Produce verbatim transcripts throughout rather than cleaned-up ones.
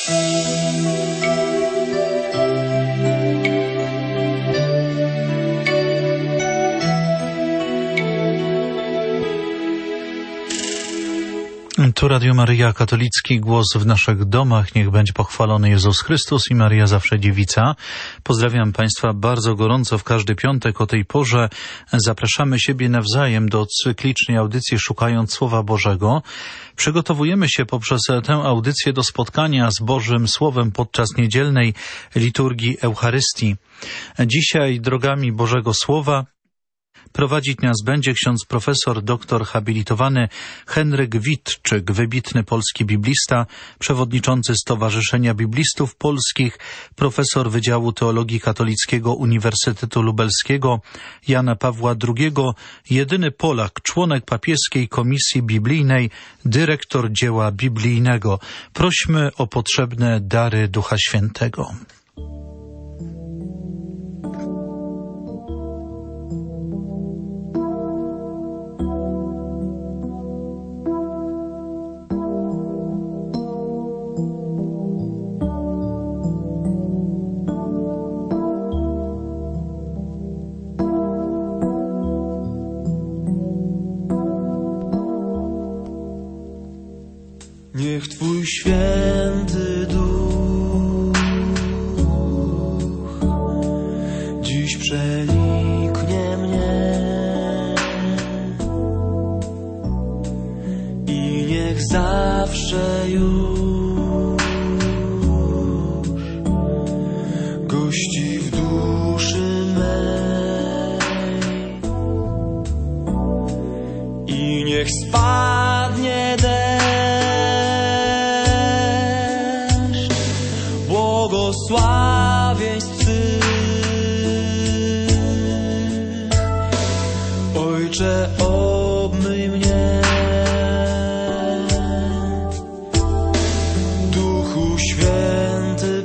Tu Radio Maryja, katolicki głos w naszych domach. Niech będzie pochwalony Jezus Chrystus i Maryja zawsze dziewica. Pozdrawiam Państwa bardzo gorąco w każdy piątek o tej porze. Zapraszamy siebie nawzajem do cyklicznej audycji Szukając Słowa Bożego. Przygotowujemy się poprzez tę audycję do spotkania z Bożym Słowem podczas niedzielnej liturgii Eucharystii. Dzisiaj drogami Bożego Słowa prowadzić nas będzie ksiądz profesor, doktor habilitowany Henryk Witczyk, wybitny polski biblista, przewodniczący Stowarzyszenia Biblistów Polskich, profesor Wydziału Teologii Katolickiego Uniwersytetu Lubelskiego Jana Pawła drugiego, jedyny Polak, członek papieskiej Komisji Biblijnej, dyrektor dzieła biblijnego. Prośmy o potrzebne dary Ducha Świętego. Niech Twój święty Duch dziś przeniknie mnie i niech zawsze już gości w duszy mej i niech spadnie deszcz błogosławieństw Twych. Ojcze, obmyj mnie, Duchu Święty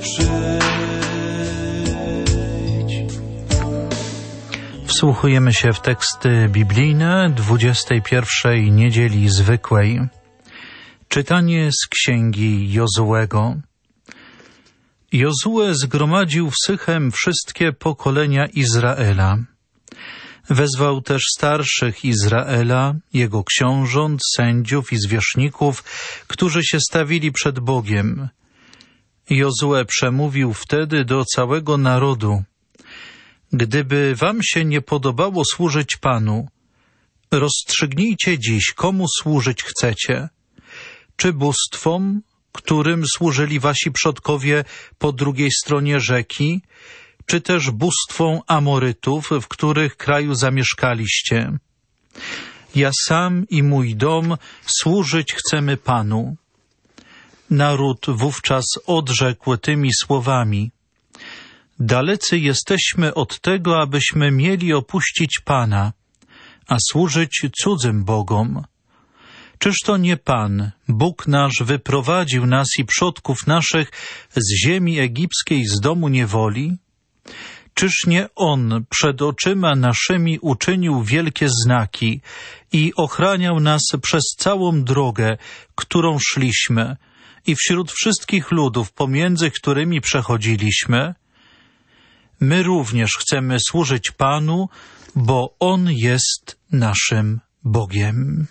przyjdź. Wsłuchujemy się w teksty biblijne dwudziestej pierwszej niedzieli zwykłej. Czytanie z księgi Jozułego. Jozue zgromadził w Sychem wszystkie pokolenia Izraela. Wezwał też starszych Izraela, jego książąt, sędziów i zwierzchników, którzy się stawili przed Bogiem. Jozue przemówił wtedy do całego narodu: Gdyby wam się nie podobało służyć Panu, rozstrzygnijcie dziś, komu służyć chcecie. Czy bóstwom, którym służyli wasi przodkowie po drugiej stronie rzeki, czy też bóstwom Amorytów, w których kraju zamieszkaliście. Ja sam i mój dom służyć chcemy Panu. Naród wówczas odrzekł tymi słowami: Dalecy jesteśmy od tego, abyśmy mieli opuścić Pana, a służyć cudzym bogom. Czyż to nie Pan, Bóg nasz, wyprowadził nas i przodków naszych z ziemi egipskiej, z domu niewoli? Czyż nie On przed oczyma naszymi uczynił wielkie znaki i ochraniał nas przez całą drogę, którą szliśmy, i wśród wszystkich ludów, pomiędzy którymi przechodziliśmy? My również chcemy służyć Panu, bo On jest naszym Bogiem.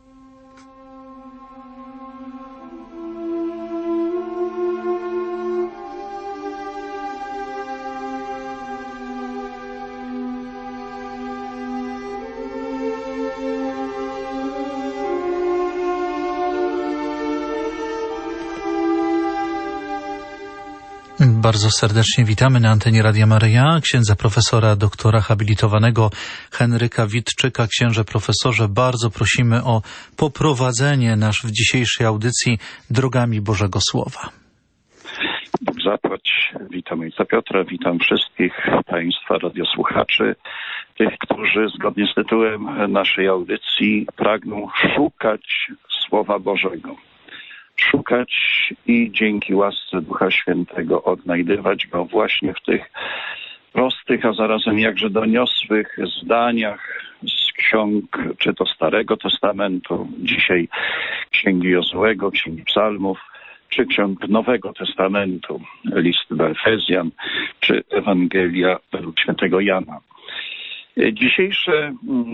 Bardzo serdecznie witamy na antenie Radia Maryja księdza profesora, doktora habilitowanego Henryka Witczyka. Księże profesorze, bardzo prosimy o poprowadzenie nas w dzisiejszej audycji drogami Bożego Słowa. Bóg zapłać. Witam ojca Piotra, witam wszystkich Państwa radiosłuchaczy, tych, którzy zgodnie z tytułem naszej audycji pragną szukać Słowa Bożego. Szukać i dzięki łasce Ducha Świętego odnajdywać Go właśnie w tych prostych, a zarazem jakże doniosłych zdaniach z ksiąg, czy to Starego Testamentu, dzisiaj Księgi Jozułego, Księgi Psalmów, czy ksiąg Nowego Testamentu, list do Efezjan, czy Ewangelia według świętego Jana. Dzisiejsze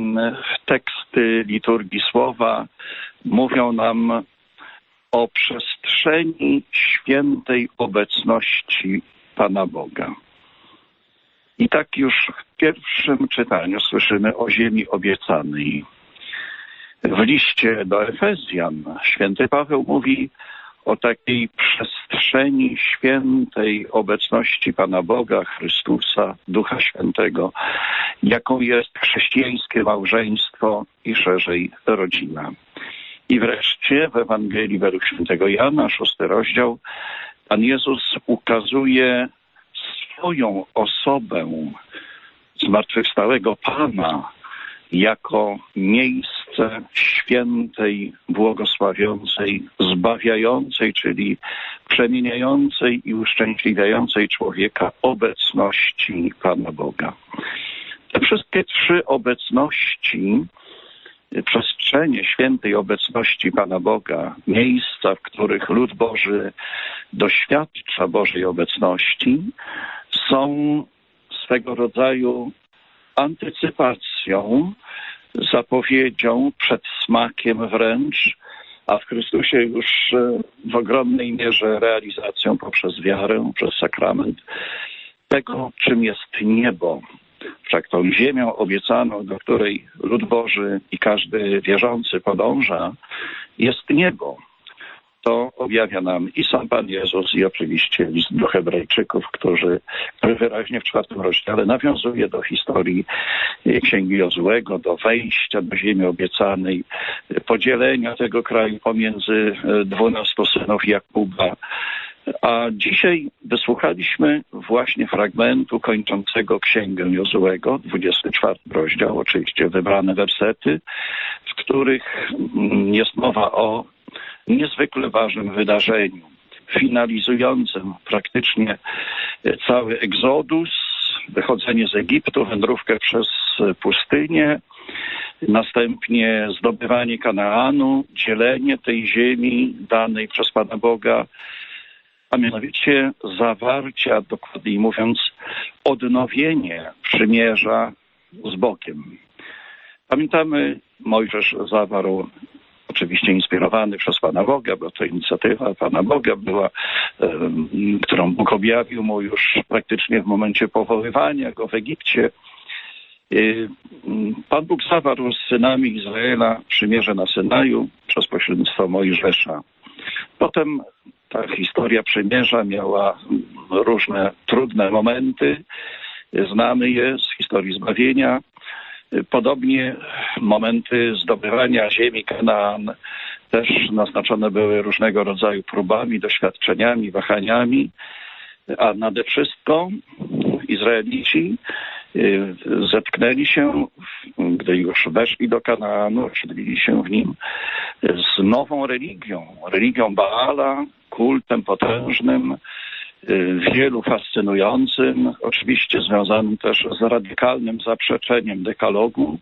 teksty liturgii słowa mówią nam o przestrzeni świętej obecności Pana Boga. I tak już w pierwszym czytaniu słyszymy o ziemi obiecanej. W liście do Efezjan święty Paweł mówi o takiej przestrzeni świętej obecności Pana Boga, Chrystusa, Ducha Świętego, jaką jest chrześcijańskie małżeństwo i szerzej rodzina. I wreszcie w Ewangelii według świętego Jana, szósty rozdział, Pan Jezus ukazuje swoją osobę zmartwychwstałego Pana jako miejsce świętej, błogosławiącej, zbawiającej, czyli przemieniającej i uszczęśliwiającej człowieka obecności Pana Boga. Te wszystkie trzy obecności, przestrzenie świętej obecności Pana Boga, miejsca, w których lud Boży doświadcza Bożej obecności, są swego rodzaju antycypacją, zapowiedzią, przedsmakiem wręcz, a w Chrystusie już w ogromnej mierze realizacją poprzez wiarę, przez sakrament tego, czym jest niebo. Wszak tą ziemią obiecaną, do której lud Boży i każdy wierzący podąża, jest niebo. To objawia nam i sam Pan Jezus, i oczywiście list do Hebrajczyków, który, który wyraźnie w czwartym rozdziale nawiązuje do historii księgi Jozułego, do wejścia do ziemi obiecanej, podzielenia tego kraju pomiędzy dwunastu synów Jakuba. A dzisiaj wysłuchaliśmy właśnie fragmentu kończącego księgę Jozułego, dwudziesty czwarty rozdział, oczywiście wybrane wersety, w których jest mowa o niezwykle ważnym wydarzeniu, finalizującym praktycznie cały egzodus, wychodzenie z Egiptu, wędrówkę przez pustynię, następnie zdobywanie Kanaanu, dzielenie tej ziemi danej przez Pana Boga, a mianowicie zawarcia, dokładniej mówiąc, odnowienie przymierza z Bogiem. Pamiętamy, Mojżesz zawarł, oczywiście inspirowany przez Pana Boga, bo to inicjatywa Pana Boga była, którą Bóg objawił mu już praktycznie w momencie powoływania go w Egipcie. Pan Bóg zawarł z synami Izraela przymierze na Synaju przez pośrednictwo Mojżesza. Potem ta historia przymierza miała różne trudne momenty. Znamy je z historii zbawienia. Podobnie momenty zdobywania ziemi Kanaan też naznaczone były różnego rodzaju próbami, doświadczeniami, wahaniami, a nade wszystko Izraelici zetknęli się, gdy już weszli do Kanaanu, osiedlili się w nim, z nową religią, religią Baala, kultem potężnym, wielu fascynującym, oczywiście związanym też z radykalnym zaprzeczeniem dekalogu.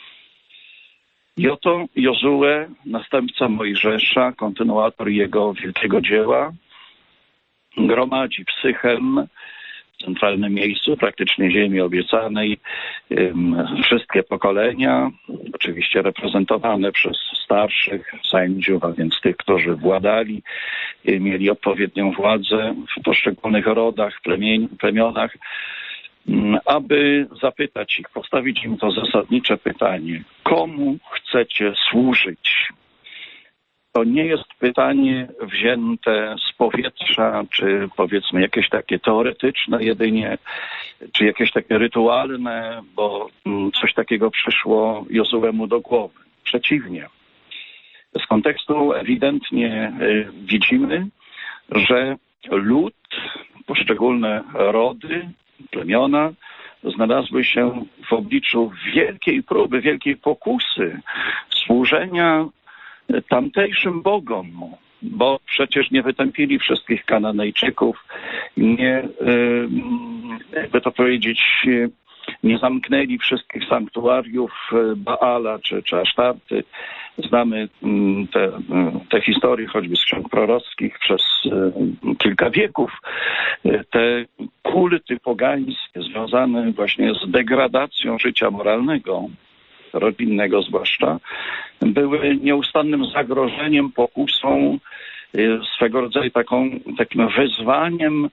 I oto Jozue, następca Mojżesza, kontynuator jego wielkiego dzieła, gromadzi w Sychem, w centralnym miejscu praktycznie ziemi obiecanej, wszystkie pokolenia, oczywiście reprezentowane przez starszych sędziów, a więc tych, którzy władali, mieli odpowiednią władzę w poszczególnych rodach, plemień, plemionach, aby zapytać ich, postawić im to zasadnicze pytanie: komu chcecie służyć? To nie jest pytanie wzięte z powietrza, czy powiedzmy jakieś takie teoretyczne jedynie, czy jakieś takie rytualne, bo coś takiego przyszło Jozuemu do głowy. Przeciwnie. Z kontekstu ewidentnie widzimy, że lud, poszczególne rody, plemiona znalazły się w obliczu wielkiej próby, wielkiej pokusy służenia tamtejszym bogom, bo przecież nie wytępili wszystkich Kananejczyków, nie, jakby to powiedzieć, nie zamknęli wszystkich sanktuariów Baala czy, czy Asztarty. Znamy te, te historie choćby z ksiąg prorockich przez kilka wieków. Te kulty pogańskie związane właśnie z degradacją życia moralnego, rodzinnego zwłaszcza, były nieustannym zagrożeniem, pokusą, swego rodzaju taką, takim wyzwaniem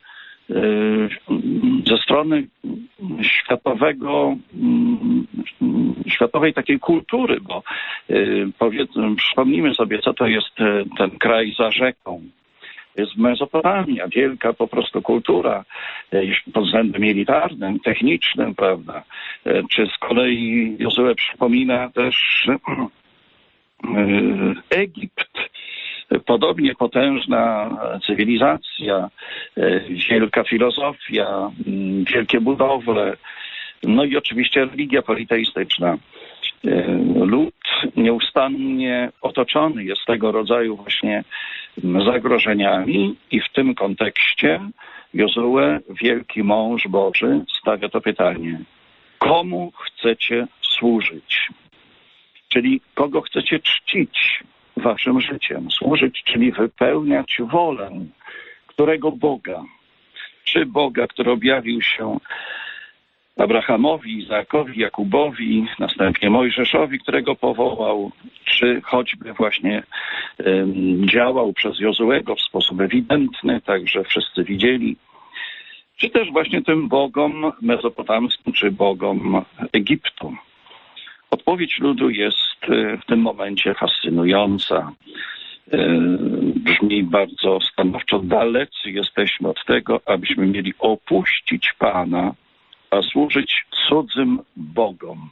ze strony światowego, światowej takiej kultury, bo powiedzmy, przypomnijmy sobie, co to jest ten kraj za rzeką. Jest Mezopotamia, wielka po prostu kultura pod względem militarnym, technicznym, prawda? Czy z kolei Jozue przypomina też Egipt. Podobnie potężna cywilizacja, wielka filozofia, wielkie budowle, no i oczywiście religia politeistyczna. Lud nieustannie otoczony jest tego rodzaju właśnie zagrożeniami i w tym kontekście Jozue, wielki mąż Boży, stawia to pytanie: komu chcecie służyć? Czyli kogo chcecie czcić waszym życiem? Służyć, czyli wypełniać wolę którego Boga? Czy Boga, który objawił się Abrahamowi, Izaakowi, Jakubowi, następnie Mojżeszowi, którego powołał, czy choćby właśnie um, działał przez Jozuego w sposób ewidentny, tak że wszyscy widzieli, czy też właśnie tym bogom mezopotamskim, czy bogom Egiptu. Odpowiedź ludu jest w tym momencie fascynująca. Brzmi bardzo stanowczo: dalecy jesteśmy od tego, abyśmy mieli opuścić Pana, a służyć cudzym bogom.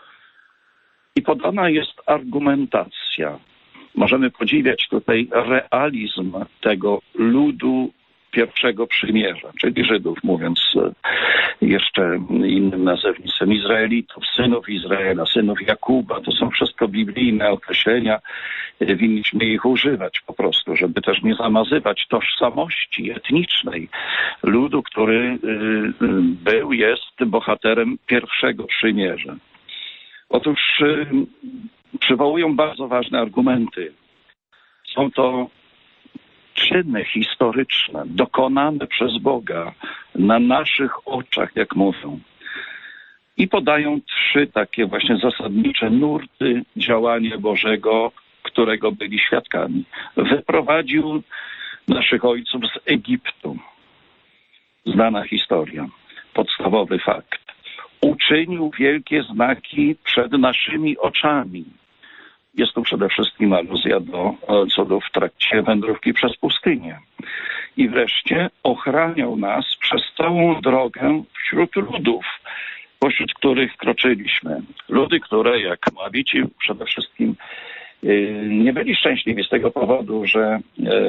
I podana jest argumentacja. Możemy podziwiać tutaj realizm tego ludu pierwszego przymierza, czyli Żydów, mówiąc jeszcze innym nazewnictwem, Izraelitów, synów Izraela, synów Jakuba. To są wszystko biblijne określenia. Winniśmy ich używać po prostu, żeby też nie zamazywać tożsamości etnicznej ludu, który był, jest bohaterem pierwszego przymierza. Otóż przywołują bardzo ważne argumenty. Są to czyny historyczne, dokonane przez Boga na naszych oczach, jak mówią. I podają trzy takie właśnie zasadnicze nurty działania Bożego, którego byli świadkami. Wyprowadził naszych ojców z Egiptu. Znana historia, podstawowy fakt. Uczynił wielkie znaki przed naszymi oczami. Jest tu przede wszystkim aluzja do cudów w trakcie wędrówki przez pustynię. I wreszcie ochraniał nas przez całą drogę wśród ludów, pośród których kroczyliśmy. Ludy, które, jak Moabici, przede wszystkim nie byli szczęśliwi z tego powodu, że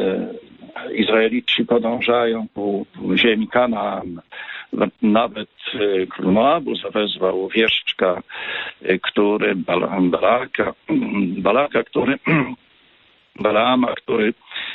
Izraelici podążają ku ziemi Kanaan. Nawet król Moabu zawezwał wieszczka, który Balaka, Balaka, który Balaama, który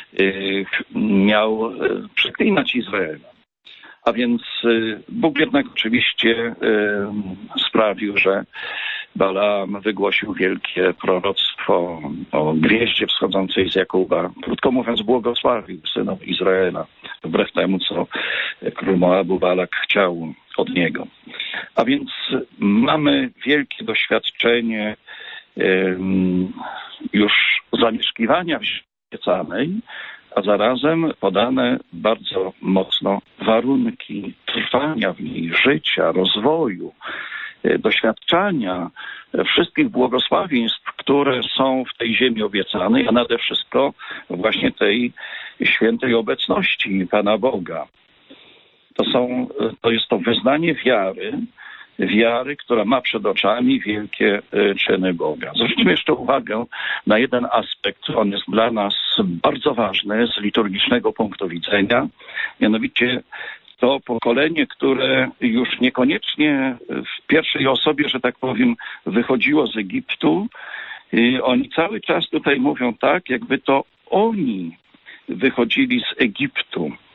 miał przeklinać Izraela. A więc Bóg jednak oczywiście sprawił, że Balaam wygłosił wielkie proroctwo o gwieździe wschodzącej z Jakuba. Krótko mówiąc, błogosławił synów Izraela, wbrew temu, co król Moabu Balak chciał od niego. A więc mamy wielkie doświadczenie um, już zamieszkiwania w ziemi obiecanej, a zarazem podane bardzo mocno warunki trwania w niej, życia, rozwoju, doświadczania wszystkich błogosławieństw, które są w tej ziemi obiecanej, a nade wszystko właśnie tej świętej obecności Pana Boga. To są, to jest to wyznanie wiary, wiary, która ma przed oczami wielkie czyny Boga. Zwróćmy jeszcze uwagę na jeden aspekt, on jest dla nas bardzo ważny z liturgicznego punktu widzenia, mianowicie to pokolenie, które już niekoniecznie w pierwszej osobie, że tak powiem, wychodziło z Egiptu, oni cały czas tutaj mówią tak, jakby to oni wychodzili z Egiptu.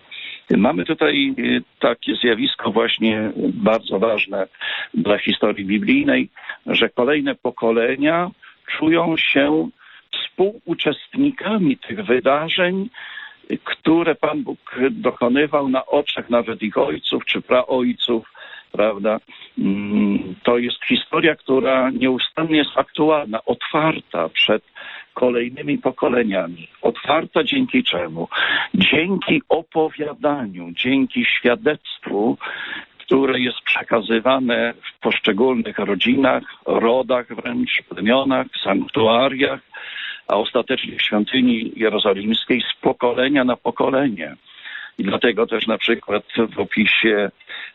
Mamy tutaj takie zjawisko właśnie bardzo ważne dla historii biblijnej, że kolejne pokolenia czują się współuczestnikami tych wydarzeń, które Pan Bóg dokonywał na oczach nawet ich ojców czy praojców, prawda? To jest historia, która nieustannie jest aktualna, otwarta przed kolejnymi pokoleniami. Otwarta dzięki czemu? Dzięki opowiadaniu, dzięki świadectwu, które jest przekazywane w poszczególnych rodzinach, rodach wręcz, plemionach, sanktuariach, a ostatecznie w świątyni jerozolimskiej z pokolenia na pokolenie. I dlatego też na przykład w opisie,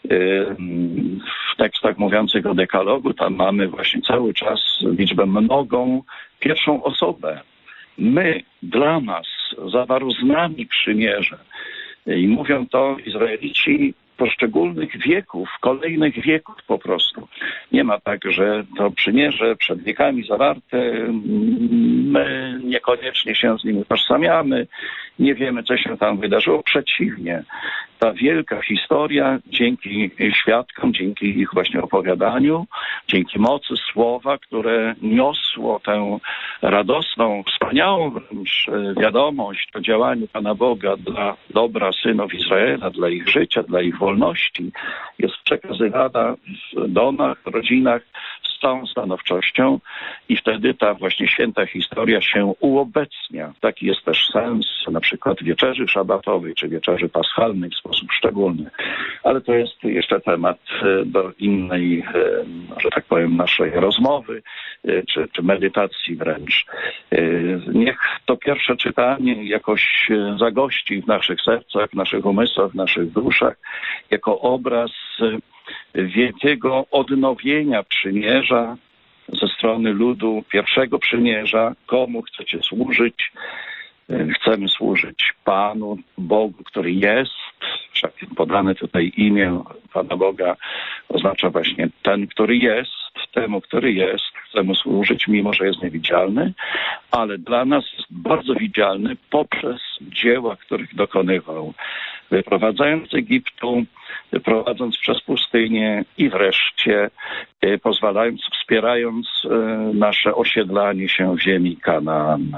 w tekstach mówiących o dekalogu, tam mamy właśnie cały czas liczbę mnogą, pierwszą osobę. My, dla nas, zawarł z nami przymierze. I mówią to Izraelici poszczególnych wieków, kolejnych wieków po prostu. Nie ma tak, że to przymierze przed wiekami zawarte, my niekoniecznie się z nim utożsamiamy, nie wiemy, co się tam wydarzyło. Przeciwnie, ta wielka historia dzięki świadkom, dzięki ich właśnie opowiadaniu, dzięki mocy słowa, które niosło tę radosną, wspaniałą wręcz wiadomość o działaniu Pana Boga dla dobra synów Izraela, dla ich życia, dla ich wolności, jest przekazywana w domach, rodzinach z całą stanowczością i wtedy ta właśnie święta historia się uobecnia. Taki jest też sens na przykład wieczerzy szabatowej czy wieczerzy paschalnej w sposób szczególny. Ale to jest jeszcze temat do innej, że tak powiem, naszej rozmowy czy, czy medytacji wręcz. Niech to pierwsze czytanie jakoś zagości w naszych sercach, w naszych umysłach, w naszych duszach jako obraz wielkiego odnowienia przymierza ze strony ludu pierwszego przymierza. Komu chcecie służyć? Chcemy służyć Panu, Bogu, który jest. Wszak podane tutaj imię Pana Boga oznacza właśnie ten, który jest, temu, który jest. Chcemy służyć, mimo że jest niewidzialny, ale dla nas jest bardzo widzialny poprzez dzieła, których dokonywał. Wyprowadzając z Egiptu, prowadząc przez pustynię i wreszcie pozwalając, wspierając nasze osiedlanie się w ziemi Kanaan.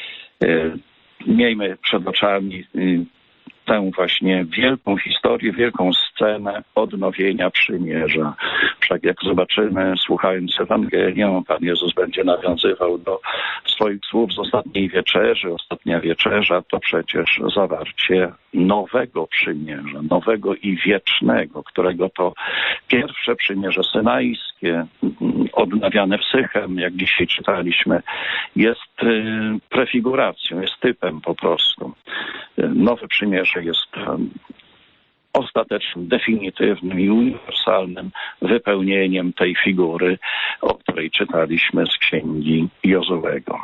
Miejmy przed oczami tę właśnie wielką historię, wielką scenę odnowienia przymierza. Wszak jak zobaczymy, słuchając Ewangelię, Pan Jezus będzie nawiązywał do swoich słów z ostatniej wieczerzy. Ostatnia wieczerza to przecież zawarcie nowego przymierza, nowego i wiecznego, którego to pierwsze przymierze synajskie, odnawiane w Sychem, jak dzisiaj czytaliśmy, jest prefiguracją, jest typem po prostu. Nowe przymierze jest ostatecznym, definitywnym i uniwersalnym wypełnieniem tej figury, o której czytaliśmy z księgi Jozułego.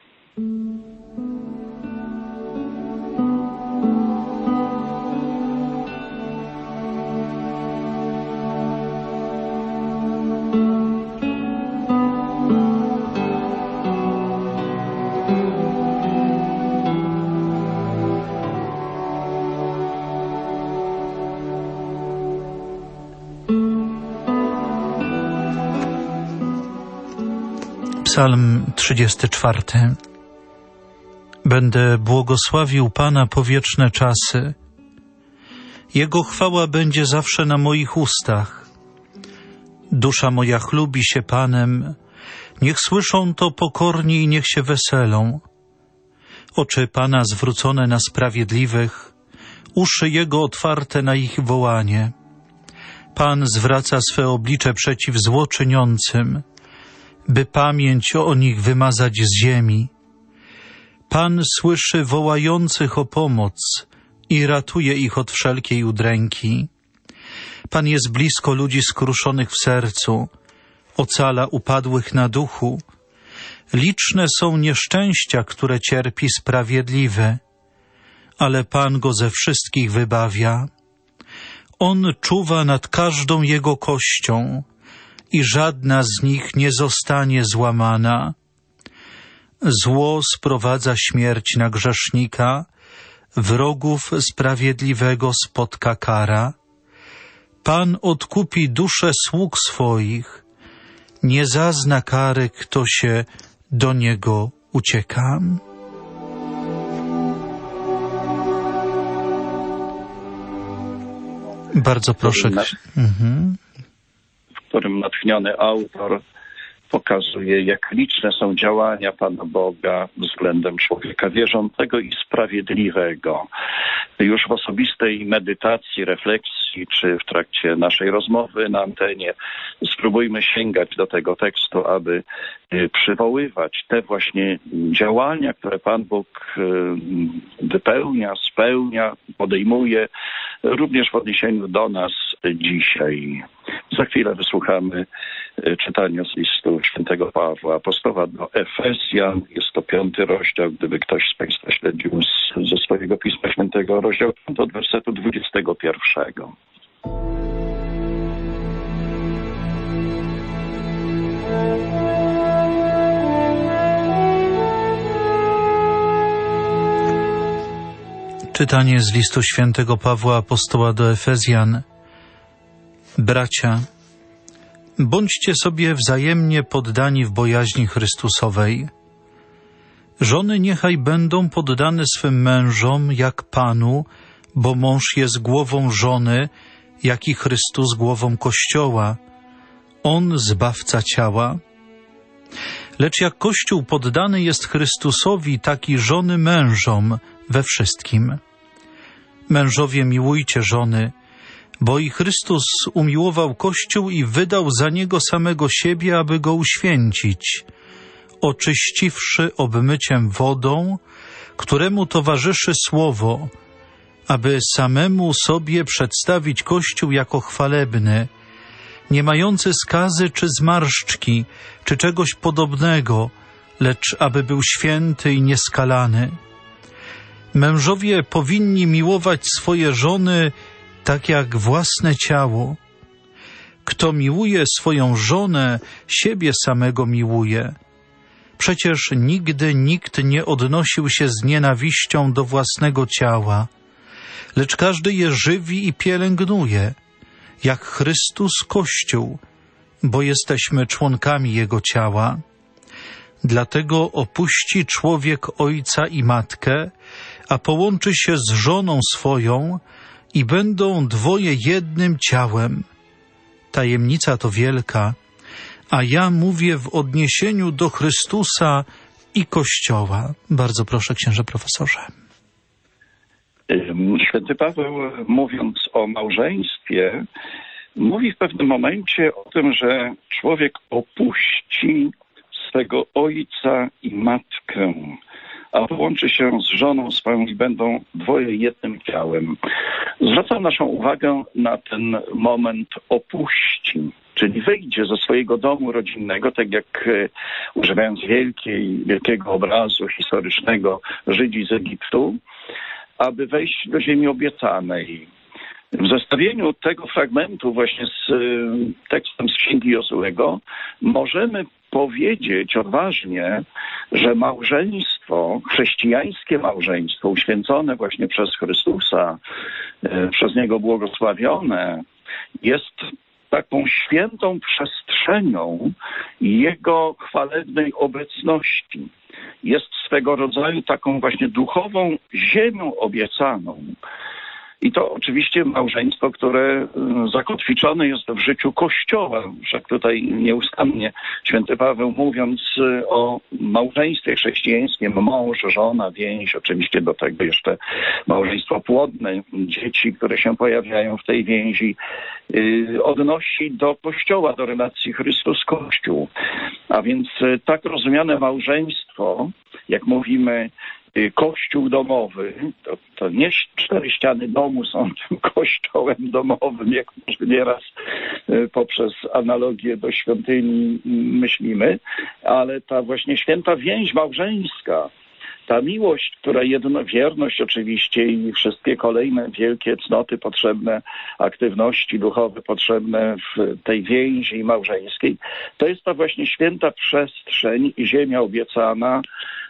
Psalm trzydziesty czwarty. Będę błogosławił Pana po wieczne czasy. Jego chwała będzie zawsze na moich ustach. Dusza moja chlubi się Panem. Niech słyszą to pokorni i niech się weselą. Oczy Pana zwrócone na sprawiedliwych, uszy Jego otwarte na ich wołanie. Pan zwraca swe oblicze przeciw złoczyniącym, by pamięć o nich wymazać z ziemi. Pan słyszy wołających o pomoc i ratuje ich od wszelkiej udręki. Pan jest blisko ludzi skruszonych w sercu, ocala upadłych na duchu. Liczne są nieszczęścia, które cierpi sprawiedliwy, ale Pan go ze wszystkich wybawia. On czuwa nad każdą jego kością i żadna z nich nie zostanie złamana. Zło sprowadza śmierć na grzesznika, wrogów sprawiedliwego spotka kara. Pan odkupi dusze sług swoich, nie zazna kary, kto się do Niego ucieka. Bardzo proszę. Mhm. W którym natchniony autor pokazuje, jak liczne są działania Pana Boga względem człowieka wierzącego i sprawiedliwego. Już w osobistej medytacji, refleksji, czy w trakcie naszej rozmowy na antenie spróbujmy sięgać do tego tekstu, aby przywoływać te właśnie działania, które Pan Bóg wypełnia, spełnia, podejmuje, również w odniesieniu do nas dzisiaj. Za chwilę wysłuchamy czytania z listu świętego Pawła apostoła do Efezjan. Jest to piąty rozdział, gdyby ktoś z Państwa śledził z, ze swojego Pisma Świętego, rozdział od wersetu dwudziestego pierwszego. Czytanie z listu świętego Pawła apostoła do Efezjan. Bracia, bądźcie sobie wzajemnie poddani w bojaźni Chrystusowej. Żony niechaj będą poddane swym mężom jak Panu, bo mąż jest głową żony, jak i Chrystus głową Kościoła. On zbawca ciała. Lecz jak Kościół poddany jest Chrystusowi, tak i żony mężom we wszystkim. Mężowie, miłujcie żony, bo i Chrystus umiłował Kościół i wydał za niego samego siebie, aby go uświęcić, oczyściwszy obmyciem wodą, któremu towarzyszy słowo, aby samemu sobie przedstawić Kościół jako chwalebny, nie mający skazy czy zmarszczki, czy czegoś podobnego, lecz aby był święty i nieskalany. Mężowie powinni miłować swoje żony tak jak własne ciało. Kto miłuje swoją żonę, siebie samego miłuje. Przecież nigdy nikt nie odnosił się z nienawiścią do własnego ciała, lecz każdy je żywi i pielęgnuje, jak Chrystus Kościół, bo jesteśmy członkami Jego ciała. Dlatego opuści człowiek ojca i matkę, a połączy się z żoną swoją i będą dwoje jednym ciałem. Tajemnica to wielka, a ja mówię w odniesieniu do Chrystusa i Kościoła. Bardzo proszę, księże profesorze. Święty Paweł, mówiąc o małżeństwie, mówi w pewnym momencie o tym, że człowiek opuści swego ojca i matkę, a połączy się z żoną swoją i będą dwoje jednym ciałem. Zwracam naszą uwagę na ten moment opuści, czyli wyjdzie ze swojego domu rodzinnego, tak jak używając wielkiej, wielkiego obrazu historycznego Żydzi z Egiptu, aby wejść do ziemi obiecanej. W zestawieniu tego fragmentu właśnie z tekstem z Księgi Jozuego możemy powiedzieć odważnie, że małżeństwo, chrześcijańskie małżeństwo, uświęcone właśnie przez Chrystusa, przez Niego błogosławione, jest taką świętą przestrzenią Jego chwalebnej obecności. Jest swego rodzaju taką właśnie duchową ziemią obiecaną. I to oczywiście małżeństwo, które zakotwiczone jest w życiu Kościoła. Wszak tutaj nieustannie święty Paweł, mówiąc o małżeństwie chrześcijańskim, mąż, żona, więź, oczywiście do tego jeszcze małżeństwo płodne, dzieci, które się pojawiają w tej więzi, odnosi do Kościoła, do relacji Chrystus-Kościół. A więc tak rozumiane małżeństwo, jak mówimy, Kościół domowy, to, to nie cztery ściany domu są tym kościołem domowym, jak nieraz poprzez analogię do świątyni myślimy, ale ta właśnie święta więź małżeńska, ta miłość, która jedno, wierność oczywiście i wszystkie kolejne wielkie cnoty potrzebne, aktywności duchowe potrzebne w tej więzi małżeńskiej, to jest ta właśnie święta przestrzeń i ziemia obiecana,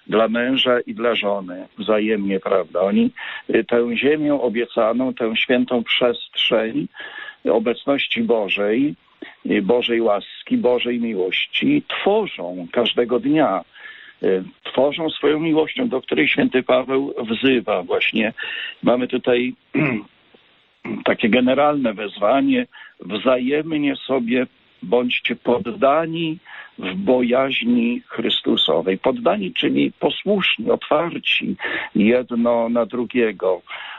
dla męża i dla żony wzajemnie, prawda? Oni tę ziemię obiecaną, tę świętą przestrzeń obecności Bożej, Bożej łaski, Bożej miłości tworzą każdego dnia. Tworzą swoją miłością, do której święty Paweł wzywa właśnie. Mamy tutaj takie generalne wezwanie: wzajemnie sobie bądźcie poddani w bojaźni Chrystusowej. Poddani, czyli posłuszni, otwarci jedno na drugiego,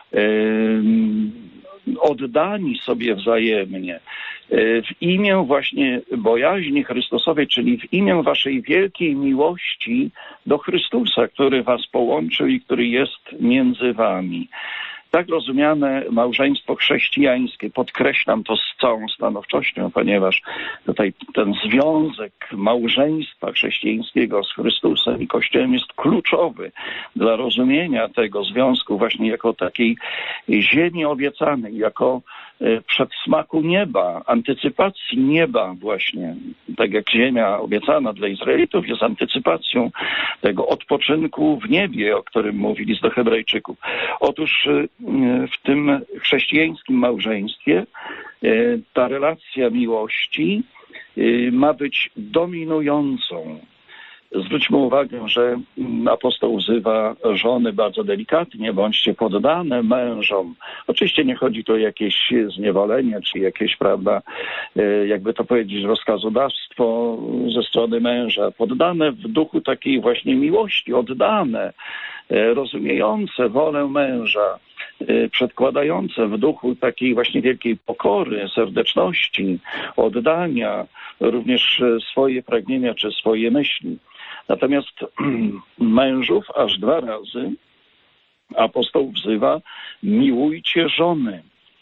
oddani sobie wzajemnie. W imię właśnie bojaźni Chrystusowej, czyli w imię waszej wielkiej miłości do Chrystusa, który was połączył i który jest między wami. Tak rozumiane małżeństwo chrześcijańskie, podkreślam to z całą stanowczością, ponieważ tutaj ten związek małżeństwa chrześcijańskiego z Chrystusem i Kościołem jest kluczowy dla rozumienia tego związku właśnie jako takiej ziemi obiecanej, jako przedsmaku nieba, antycypacji nieba właśnie. Tak jak ziemia obiecana dla Izraelitów jest antycypacją tego odpoczynku w niebie, o którym mówi list do Hebrajczyków. Otóż w tym chrześcijańskim małżeństwie ta relacja miłości ma być dominującą. Zwróćmy uwagę, że apostoł wzywa żony bardzo delikatnie: bądźcie poddane mężom. Oczywiście nie chodzi tu o jakieś zniewolenie, czy jakieś, prawda, jakby to powiedzieć, rozkazodawstwo ze strony męża. Poddane w duchu takiej właśnie miłości, oddane, rozumiejące wolę męża, przedkładające w duchu takiej właśnie wielkiej pokory, serdeczności, oddania, również swoje pragnienia czy swoje myśli. Natomiast mężów aż dwa razy apostoł wzywa: miłujcie żony.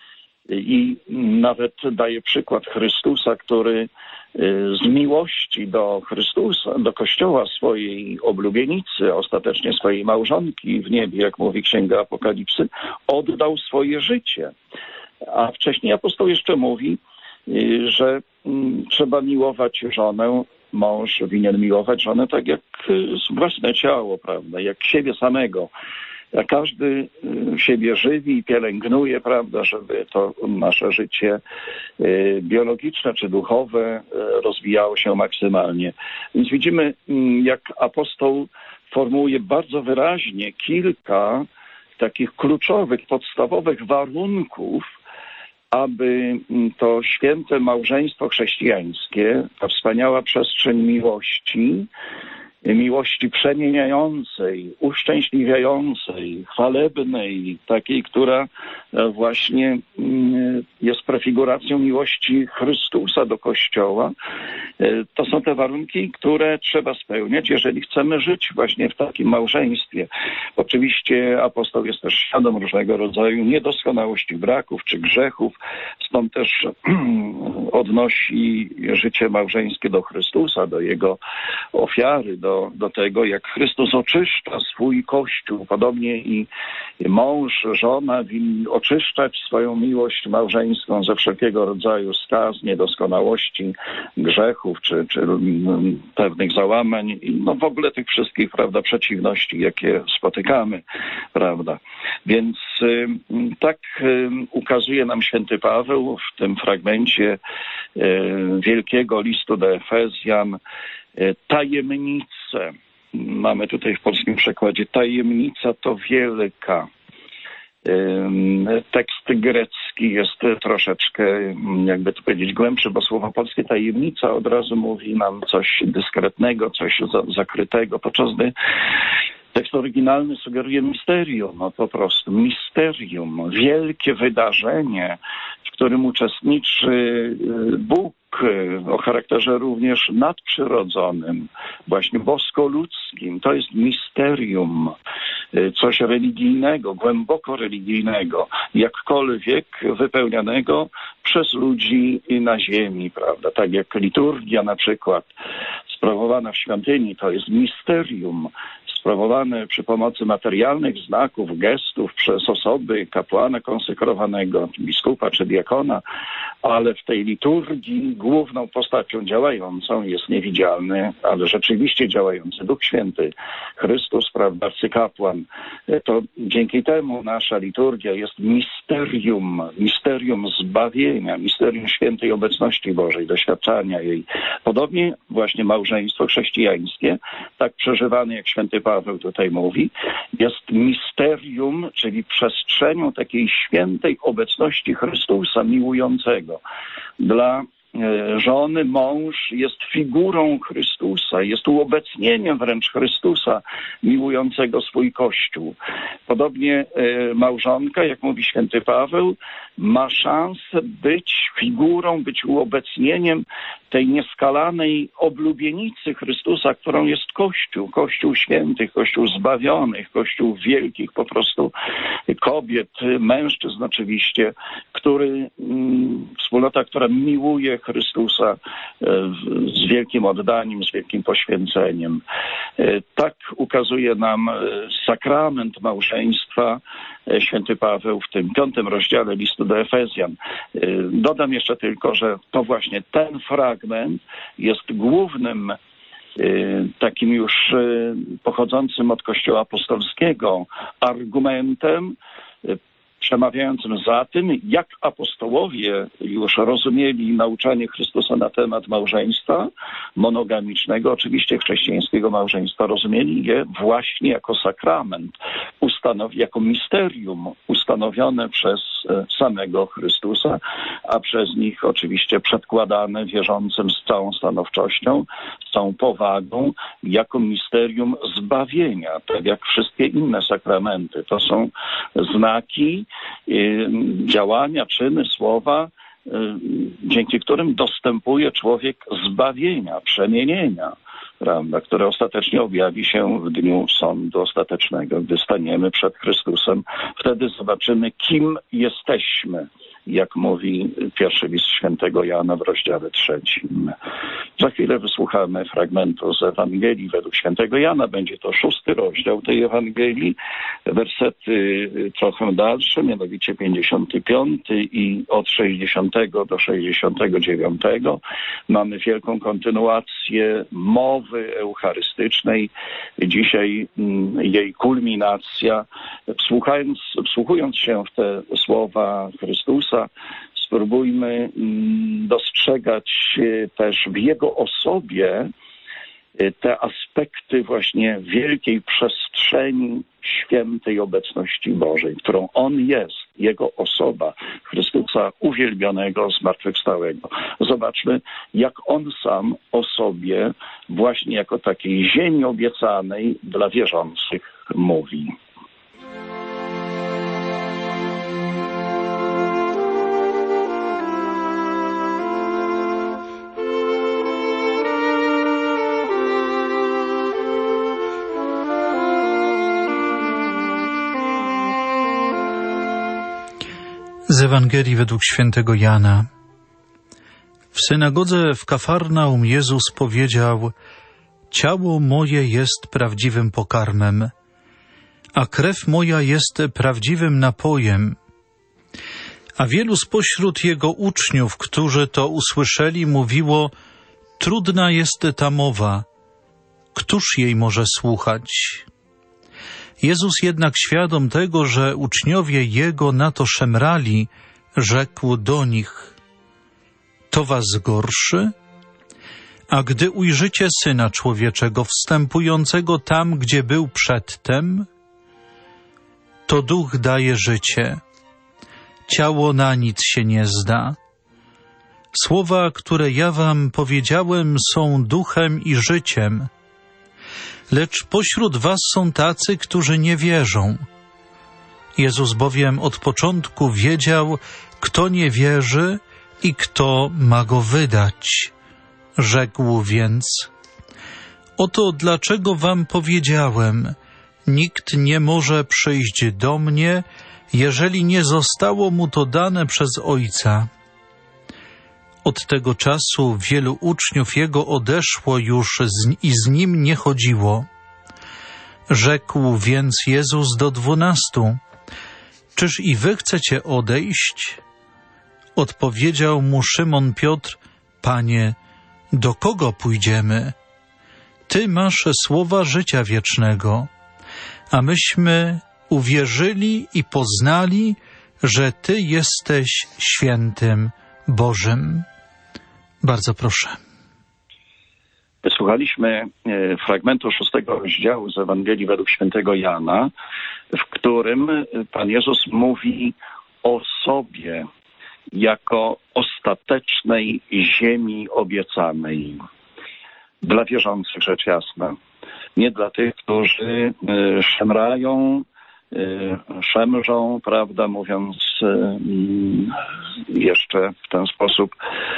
I nawet daje przykład Chrystusa, który z miłości do Chrystusa, do Kościoła, swojej oblubienicy, ostatecznie swojej małżonki w niebie, jak mówi Księga Apokalipsy, oddał swoje życie. A wcześniej apostoł jeszcze mówi, że trzeba miłować żonę, mąż winien miłować żonę tak jak własne ciało, prawda, jak siebie samego. A każdy siebie żywi i pielęgnuje, prawda, żeby to nasze życie biologiczne czy duchowe rozwijało się maksymalnie. Więc widzimy, jak apostoł formułuje bardzo wyraźnie kilka takich kluczowych, podstawowych warunków, aby to święte małżeństwo chrześcijańskie, ta wspaniała przestrzeń miłości, miłości przemieniającej, uszczęśliwiającej, chwalebnej, takiej, która właśnie jest prefiguracją miłości Chrystusa do Kościoła. To są te warunki, które trzeba spełniać, jeżeli chcemy żyć właśnie w takim małżeństwie. Oczywiście apostoł jest też świadom różnego rodzaju niedoskonałości, braków czy grzechów, stąd też odnosi życie małżeńskie do Chrystusa, do Jego ofiary, do Do, do tego, jak Chrystus oczyszcza swój Kościół. Podobnie i mąż, żona winni oczyszczać swoją miłość małżeńską ze wszelkiego rodzaju skaz, niedoskonałości, grzechów, czy, czy pewnych załamań, no w ogóle tych wszystkich, prawda, przeciwności, jakie spotykamy, prawda. Więc tak ukazuje nam święty Paweł w tym fragmencie wielkiego listu do Efezjan tajemnicę. Mamy tutaj w polskim przekładzie: tajemnica to wielka. Tekst grecki jest troszeczkę, jakby to powiedzieć, głębszy, bo słowo polskie tajemnica od razu mówi nam coś dyskretnego, coś zakrytego, podczas gdy tekst oryginalny sugeruje misterium, no po prostu misterium, wielkie wydarzenie, w którym uczestniczy Bóg o charakterze również nadprzyrodzonym, właśnie bosko-ludzkim. To jest misterium, coś religijnego, głęboko religijnego, jakkolwiek wypełnianego przez ludzi na ziemi, prawda? Tak jak liturgia na przykład sprawowana w świątyni, to jest misterium sprawowane przy pomocy materialnych znaków, gestów przez osoby kapłana konsekrowanego, biskupa czy diakona, ale w tej liturgii główną postacią działającą jest niewidzialny, ale rzeczywiście działający Duch Święty, Chrystus, prawda, arcykapłan. To dzięki temu nasza liturgia jest misterium, misterium zbawienia, misterium świętej obecności Bożej, doświadczania jej. Podobnie właśnie małżeństwo chrześcijańskie, tak przeżywane, jak święty Paweł tutaj mówi, jest misterium, czyli przestrzenią takiej świętej obecności Chrystusa miłującego. Dla żony mąż jest figurą Chrystusa, jest uobecnieniem wręcz Chrystusa miłującego swój Kościół. Podobnie małżonka, jak mówi święty Paweł, ma szansę być figurą, być uobecnieniem tej nieskalanej oblubienicy Chrystusa, którą jest Kościół, Kościół świętych, Kościół zbawionych, Kościół wielkich po prostu kobiet, mężczyzn oczywiście, który, wspólnota, która miłuje Chrystusa z wielkim oddaniem, z wielkim poświęceniem. Tak ukazuje nam sakrament małżeństwa święty Paweł w tym piątym rozdziale listu do Efezjan. Dodam jeszcze tylko, że to właśnie ten fragment jest głównym takim już pochodzącym od Kościoła apostolskiego argumentem przemawiającym za tym, jak apostołowie już rozumieli nauczanie Chrystusa na temat małżeństwa monogamicznego, oczywiście chrześcijańskiego małżeństwa, rozumieli je właśnie jako sakrament, ustanow- jako misterium ustanowione przez samego Chrystusa, a przez nich oczywiście przedkładane wierzącym z całą stanowczością, z całą powagą, jako misterium zbawienia, tak jak wszystkie inne sakramenty. To są znaki, działania, czyny, słowa, dzięki którym dostępuje człowiek zbawienia, przemienienia, prawda, które ostatecznie objawi się w dniu sądu ostatecznego, gdy staniemy przed Chrystusem. Wtedy zobaczymy, kim jesteśmy, jak mówi pierwszy list świętego Jana w rozdziale trzecim. Za chwilę wysłuchamy fragmentu z Ewangelii według świętego Jana. Będzie to szósty rozdział tej Ewangelii, wersety trochę dalsze, mianowicie pięćdziesiąty piąty i od sześćdziesiątego do sześćdziesiątego dziewiątego. Mamy wielką kontynuację mowy eucharystycznej. Dzisiaj jej kulminacja. Wsłuchając, wsłuchując się w te słowa Chrystusa, spróbujmy dostrzegać też w Jego osobie te aspekty właśnie wielkiej przestrzeni świętej obecności Bożej, którą On jest, Jego osoba, Chrystusa uwielbionego, zmartwychwstałego. Zobaczmy, jak On sam o sobie właśnie jako takiej ziemi obiecanej dla wierzących mówi. Z Ewangelii według świętego Jana. W synagodze w Kafarnaum Jezus powiedział: ciało moje jest prawdziwym pokarmem, a krew moja jest prawdziwym napojem. A wielu spośród Jego uczniów, którzy to usłyszeli, mówiło: trudna jest ta mowa, któż jej może słuchać? Jezus jednak, świadom tego, że uczniowie Jego na to szemrali, rzekł do nich: to was gorszy? A gdy ujrzycie Syna Człowieczego wstępującego tam, gdzie był przedtem, to duch daje życie, ciało na nic się nie zda. Słowa, które ja wam powiedziałem, są duchem i życiem. Lecz pośród was są tacy, którzy nie wierzą. Jezus bowiem od początku wiedział, kto nie wierzy i kto ma go wydać. Rzekł więc: oto dlaczego wam powiedziałem, nikt nie może przyjść do mnie, jeżeli nie zostało mu to dane przez Ojca. Od tego czasu wielu uczniów Jego odeszło już z, i z Nim nie chodziło. Rzekł więc Jezus do dwunastu: Czyż i wy chcecie odejść? Odpowiedział mu Szymon Piotr: Panie, do kogo pójdziemy? Ty masz słowa życia wiecznego, a myśmy uwierzyli i poznali, że Ty jesteś świętym Bożym. Bardzo proszę. Wysłuchaliśmy fragmentu szóstego rozdziału z Ewangelii według świętego Jana, w którym Pan Jezus mówi o sobie jako ostatecznej ziemi obiecanej. Dla wierzących, rzecz jasna. Nie dla tych, którzy szemrają, szemrzą, prawda, mówiąc jeszcze w ten sposób,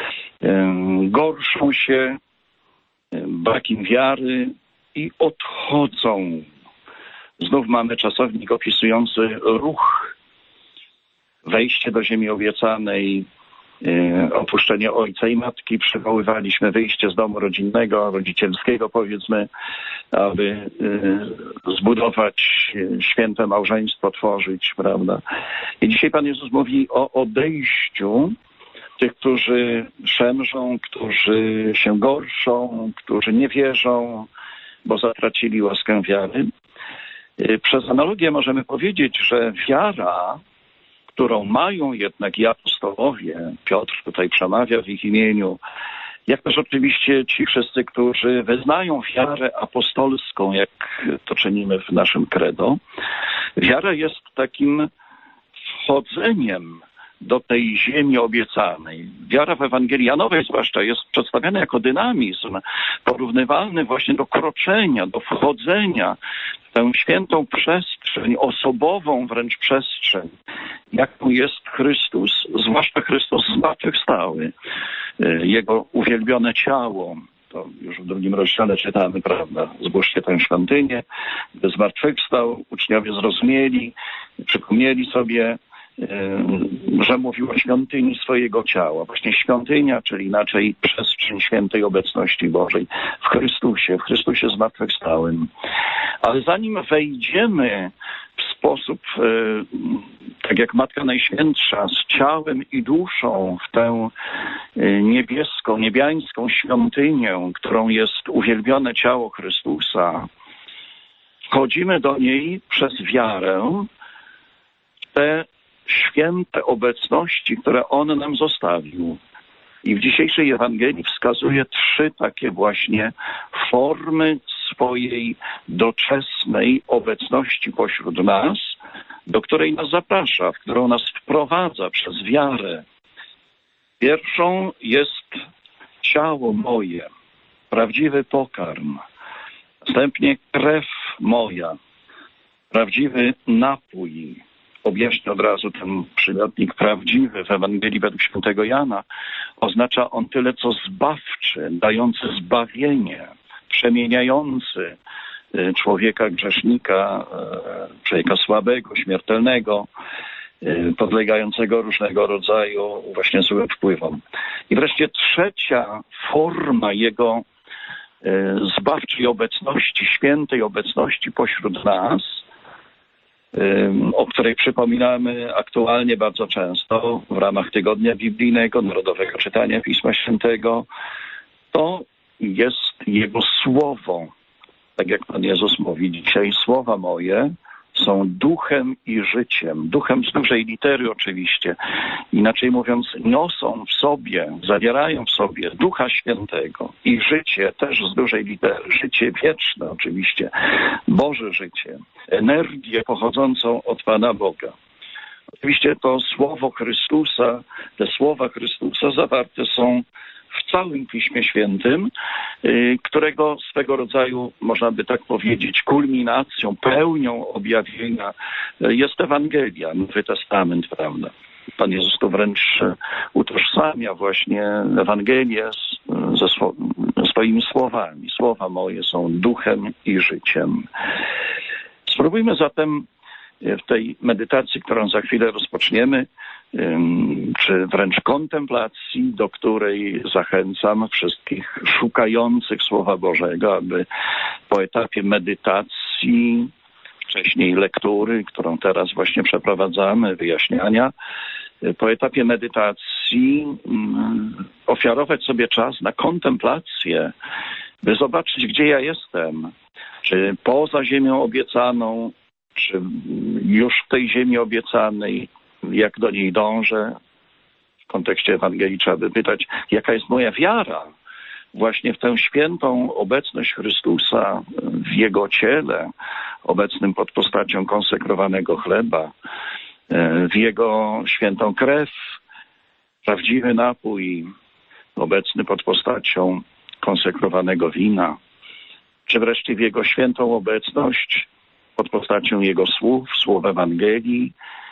gorszą się, brakiem wiary i odchodzą. Znów mamy czasownik opisujący ruch, wejście do ziemi obiecanej, opuszczenie ojca i matki. Przywoływaliśmy wyjście z domu rodzinnego, rodzicielskiego, powiedzmy, aby zbudować święte małżeństwo, tworzyć, prawda. I dzisiaj Pan Jezus mówi o odejściu tych, którzy szemrzą, którzy się gorszą, którzy nie wierzą, bo zatracili łaskę wiary. Przez analogię możemy powiedzieć, że wiara, którą mają jednak i apostołowie, Piotr tutaj przemawia w ich imieniu, jak też oczywiście ci wszyscy, którzy wyznają wiarę apostolską, jak to czynimy w naszym credo, wiara jest takim wchodzeniem do tej ziemi obiecanej. Wiara w Ewangelii Janowej zwłaszcza jest przedstawiana jako dynamizm porównywalny właśnie do kroczenia, do wchodzenia w tę świętą przestrzeń, osobową wręcz przestrzeń, jaką jest Chrystus, zwłaszcza Chrystus zmartwychwstały, Jego uwielbione ciało. To już w drugim rozdziale czytamy, prawda, zbóżcie tę świątynię, gdy zmartwychwstał, uczniowie zrozumieli, przypomnieli sobie, że mówił o świątyni swojego ciała. Właśnie świątynia, czyli inaczej przestrzeń świętej obecności Bożej w Chrystusie, w Chrystusie zmartwychwstałym. Ale zanim wejdziemy w sposób, tak jak Matka Najświętsza, z ciałem i duszą w tę niebieską, niebiańską świątynię, którą jest uwielbione ciało Chrystusa, wchodzimy do niej przez wiarę w te święte obecności, które On nam zostawił. I w dzisiejszej Ewangelii wskazuje trzy takie właśnie formy swojej doczesnej obecności pośród nas, do której nas zaprasza, w którą nas wprowadza przez wiarę. Pierwszą jest ciało moje, prawdziwy pokarm. Następnie krew moja, prawdziwy napój. Objaśnię od razu ten przymiotnik prawdziwy w Ewangelii według świętego Jana. Oznacza on tyle, co zbawczy, dający zbawienie, przemieniający człowieka grzesznika, człowieka słabego, śmiertelnego, podlegającego różnego rodzaju właśnie złym wpływom. I wreszcie trzecia forma jego zbawczej obecności, świętej obecności pośród nas, o której przypominamy aktualnie bardzo często w ramach Tygodnia Biblijnego, Narodowego Czytania Pisma Świętego, to jest Jego Słowo. Tak jak Pan Jezus mówi dzisiaj, słowa moje są duchem i życiem. Duchem z dużej litery oczywiście. Inaczej mówiąc, niosą w sobie, zawierają w sobie Ducha Świętego i życie też z dużej litery. Życie wieczne oczywiście. Boże życie. Energię pochodzącą od Pana Boga. Oczywiście to słowo Chrystusa, te słowa Chrystusa zawarte są w całym Piśmie Świętym, którego swego rodzaju, można by tak powiedzieć, kulminacją, pełnią objawienia jest Ewangelia, Nowy Testament, prawda. Pan Jezus to wręcz utożsamia właśnie Ewangelię z, ze swo, swoimi słowami. Słowa moje są duchem i życiem. Spróbujmy zatem w tej medytacji, którą za chwilę rozpoczniemy, czy wręcz kontemplacji, do której zachęcam wszystkich szukających Słowa Bożego, aby po etapie medytacji medytacji, wcześniej lektury, którą teraz właśnie przeprowadzamy, wyjaśniania. Po etapie medytacji ofiarować sobie czas na kontemplację, by zobaczyć, gdzie ja jestem. Czy poza ziemią obiecaną, czy już w tej ziemi obiecanej, jak do niej dążę. W kontekście Ewangelii trzeba by pytać, jaka jest moja wiara właśnie w tę świętą obecność Chrystusa w Jego ciele, obecnym pod postacią konsekrowanego chleba, w Jego świętą krew, prawdziwy napój, obecny pod postacią konsekrowanego wina, czy wreszcie w Jego świętą obecność pod postacią Jego słów, słów Ewangelii,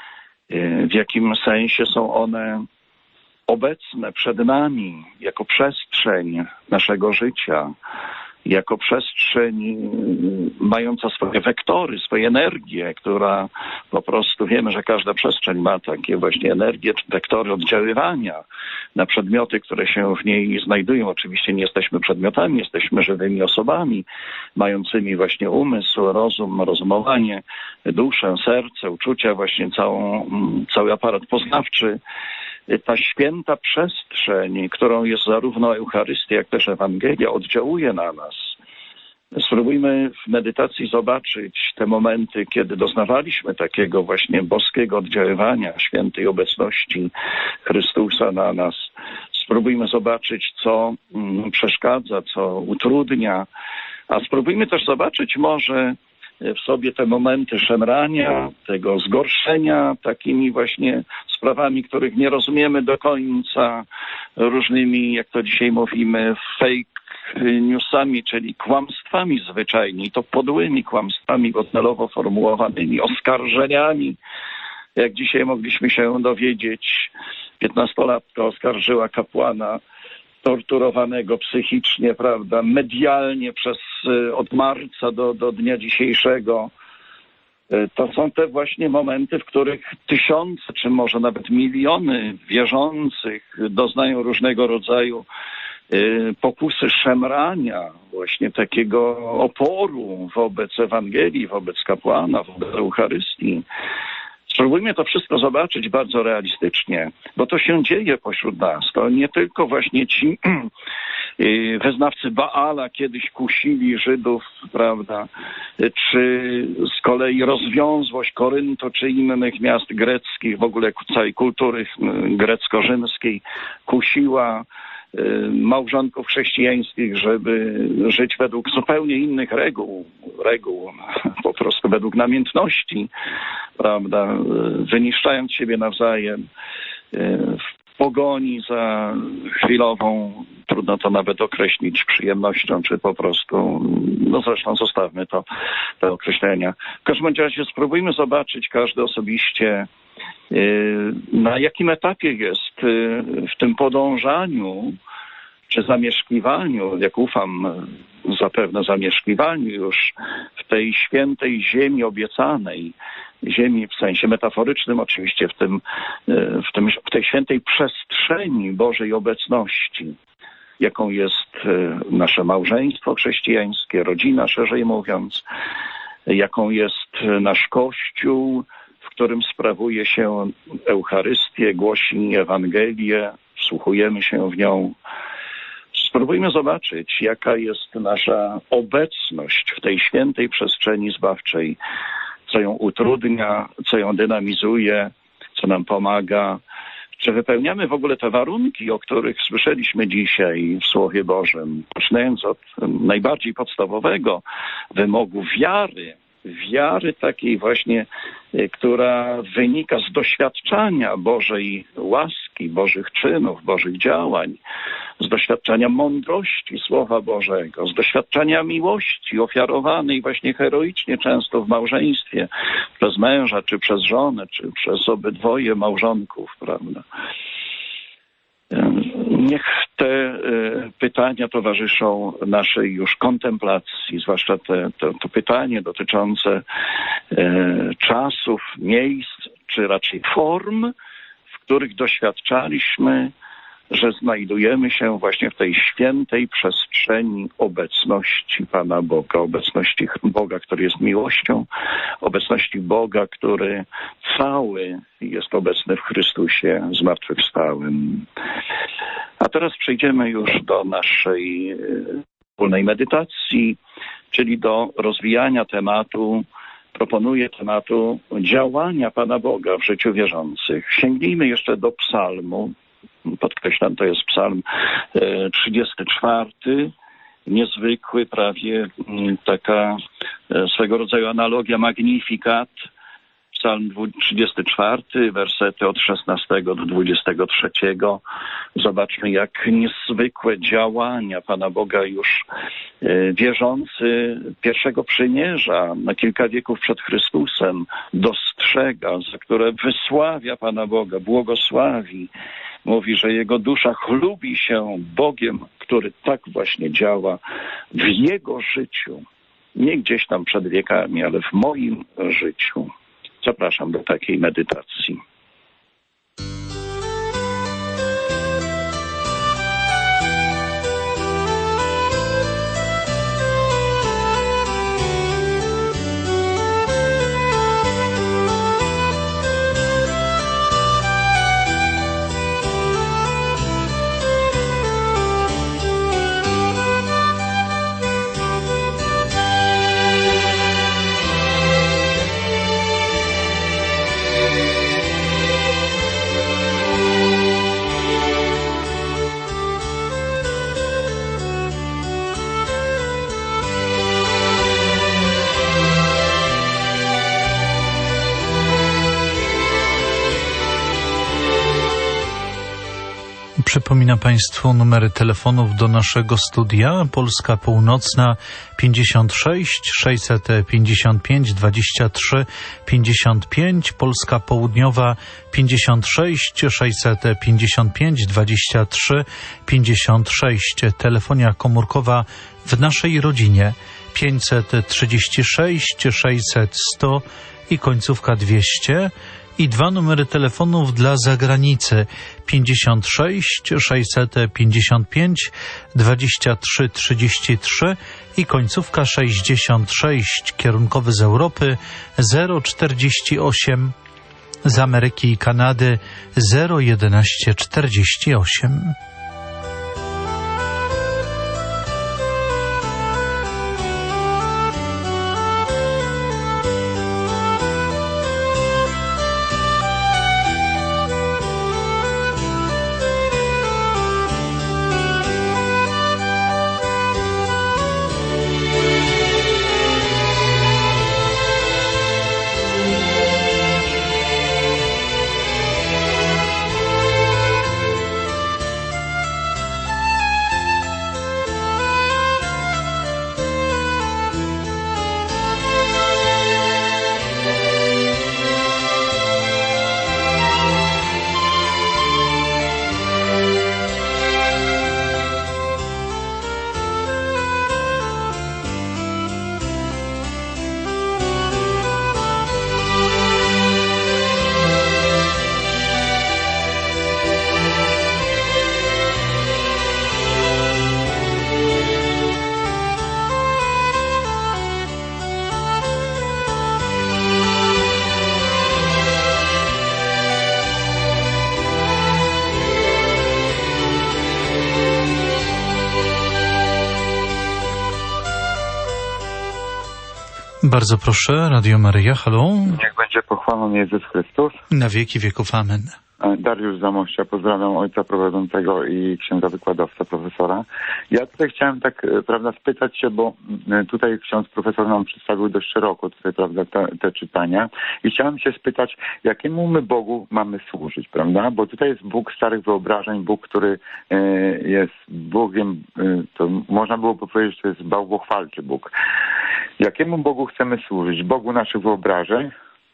w jakim sensie są one obecne przed nami jako przestrzeń naszego życia, jako przestrzeń mająca swoje wektory, swoje energię, która po prostu wiemy, że każda przestrzeń ma takie właśnie energie, czy wektory oddziaływania na przedmioty, które się w niej znajdują. Oczywiście nie jesteśmy przedmiotami, jesteśmy żywymi osobami, mającymi właśnie umysł, rozum, rozumowanie, duszę, serce, uczucia, właśnie całą, cały aparat poznawczy. Ta święta przestrzeń, którą jest zarówno Eucharystia, jak też Ewangelia, oddziałuje na nas. Spróbujmy w medytacji zobaczyć te momenty, kiedy doznawaliśmy takiego właśnie boskiego oddziaływania, świętej obecności Chrystusa na nas. Spróbujmy zobaczyć, co przeszkadza, co utrudnia, a spróbujmy też zobaczyć może w sobie te momenty szemrania, tego zgorszenia takimi właśnie sprawami, których nie rozumiemy do końca, różnymi, jak to dzisiaj mówimy, fake newsami, czyli kłamstwami zwyczajnie, i to podłymi kłamstwami, bo celowo formułowanymi, oskarżeniami. Jak dzisiaj mogliśmy się dowiedzieć, piętnastolatka oskarżyła kapłana torturowanego psychicznie, prawda, medialnie przez od marca do, do dnia dzisiejszego. To są te właśnie momenty, w których tysiące, czy może nawet miliony wierzących doznają różnego rodzaju pokusy szemrania, właśnie takiego oporu wobec Ewangelii, wobec kapłana, wobec Eucharystii. Spróbujmy to wszystko zobaczyć bardzo realistycznie, bo to się dzieje pośród nas. To nie tylko właśnie ci wyznawcy Baala kiedyś kusili Żydów, prawda, czy z kolei rozwiązłość Koryntu, czy innych miast greckich, w ogóle całej kultury grecko-rzymskiej kusiła małżonków chrześcijańskich, żeby żyć według zupełnie innych reguł, reguł po prostu według namiętności, prawda, wyniszczając siebie nawzajem w pogoni za chwilową, trudno to nawet określić, przyjemnością, czy po prostu, no zresztą zostawmy to, te określenia. W każdym razie spróbujmy zobaczyć każdy osobiście, na jakim etapie jest w tym podążaniu, czy zamieszkiwaniu, jak ufam, zapewne zamieszkiwaniu już w tej świętej ziemi obiecanej, ziemi w sensie metaforycznym oczywiście, w tym, w tym, w tej świętej przestrzeni Bożej obecności, jaką jest nasze małżeństwo chrześcijańskie, rodzina szerzej mówiąc, jaką jest nasz Kościół, w którym sprawuje się Eucharystię, głosi Ewangelię, wsłuchujemy się w nią. Spróbujmy zobaczyć, jaka jest nasza obecność w tej świętej przestrzeni zbawczej, co ją utrudnia, co ją dynamizuje, co nam pomaga. Czy wypełniamy w ogóle te warunki, o których słyszeliśmy dzisiaj w Słowie Bożym, poczynając od najbardziej podstawowego wymogu wiary, wiary takiej właśnie, która wynika z doświadczania Bożej łaski, Bożych czynów, Bożych działań, z doświadczenia mądrości Słowa Bożego, z doświadczenia miłości ofiarowanej właśnie heroicznie często w małżeństwie przez męża, czy przez żonę, czy przez obydwoje małżonków, prawda? Niech te pytania towarzyszą naszej już kontemplacji, zwłaszcza te, te, to pytanie dotyczące czasów, miejsc, czy raczej form, w których doświadczaliśmy że znajdujemy się właśnie w tej świętej przestrzeni obecności Pana Boga, obecności Boga, który jest miłością, obecności Boga, który cały jest obecny w Chrystusie zmartwychwstałym. A teraz przejdziemy już do naszej wspólnej medytacji, czyli do rozwijania tematu, proponuję tematu działania Pana Boga w życiu wierzących. Sięgnijmy jeszcze do psalmu. Podkreślam, to jest psalm trzydziesty czwarty, niezwykły, prawie taka swego rodzaju analogia Magnificat. Psalm trzydziesty czwarty, wersety od szesnastego do dwudziestego trzeciego. Zobaczmy, jak niezwykłe działania Pana Boga już wierzący pierwszego przymierza na kilka wieków przed Chrystusem dostrzega, za które wysławia Pana Boga, błogosławi. Mówi, że jego dusza chlubi się Bogiem, który tak właśnie działa w jego życiu. Nie gdzieś tam przed wiekami, ale w moim życiu. Zapraszam do takiej medytacji. Przypominam Państwu numery telefonów do naszego studia. Polska Północna pięćdziesiąt sześć sześćset pięćdziesiąt pięć dwadzieścia trzy pięćdziesiąt pięć, Polska Południowa pięćdziesiąt sześć sześćset pięćdziesiąt pięć dwadzieścia trzy pięćdziesiąt sześć, telefonia komórkowa w naszej rodzinie pięćset trzydzieści sześć sześćset sto i końcówka dwieście. I dwa numery telefonów dla zagranicy pięćdziesiąt sześć sześćset pięćdziesiąt pięć dwadzieścia trzy trzydzieści trzy i końcówka sześćdziesiąt sześć, kierunkowy z Europy zero czterdzieści osiem, z Ameryki i Kanady zero jedenaście czterdzieści osiem. Bardzo proszę, Radio Maryja, halo. Niech będzie pochwalony Jezus Chrystus. Na wieki wieków, amen. Dariusz Zamościa, pozdrawiam ojca prowadzącego i księdza wykładowca, profesora. Ja tutaj chciałem tak, prawda, spytać się, bo tutaj ksiądz profesor nam przedstawił dość szeroko tutaj, prawda, te, te czytania i chciałem się spytać, jakiemu my Bogu mamy służyć, prawda, bo tutaj jest Bóg starych wyobrażeń, Bóg, który jest Bogiem, to można było powiedzieć, że to jest bałwochwalczy Bóg. Jakiemu Bogu chcemy służyć? Bogu naszych wyobrażeń?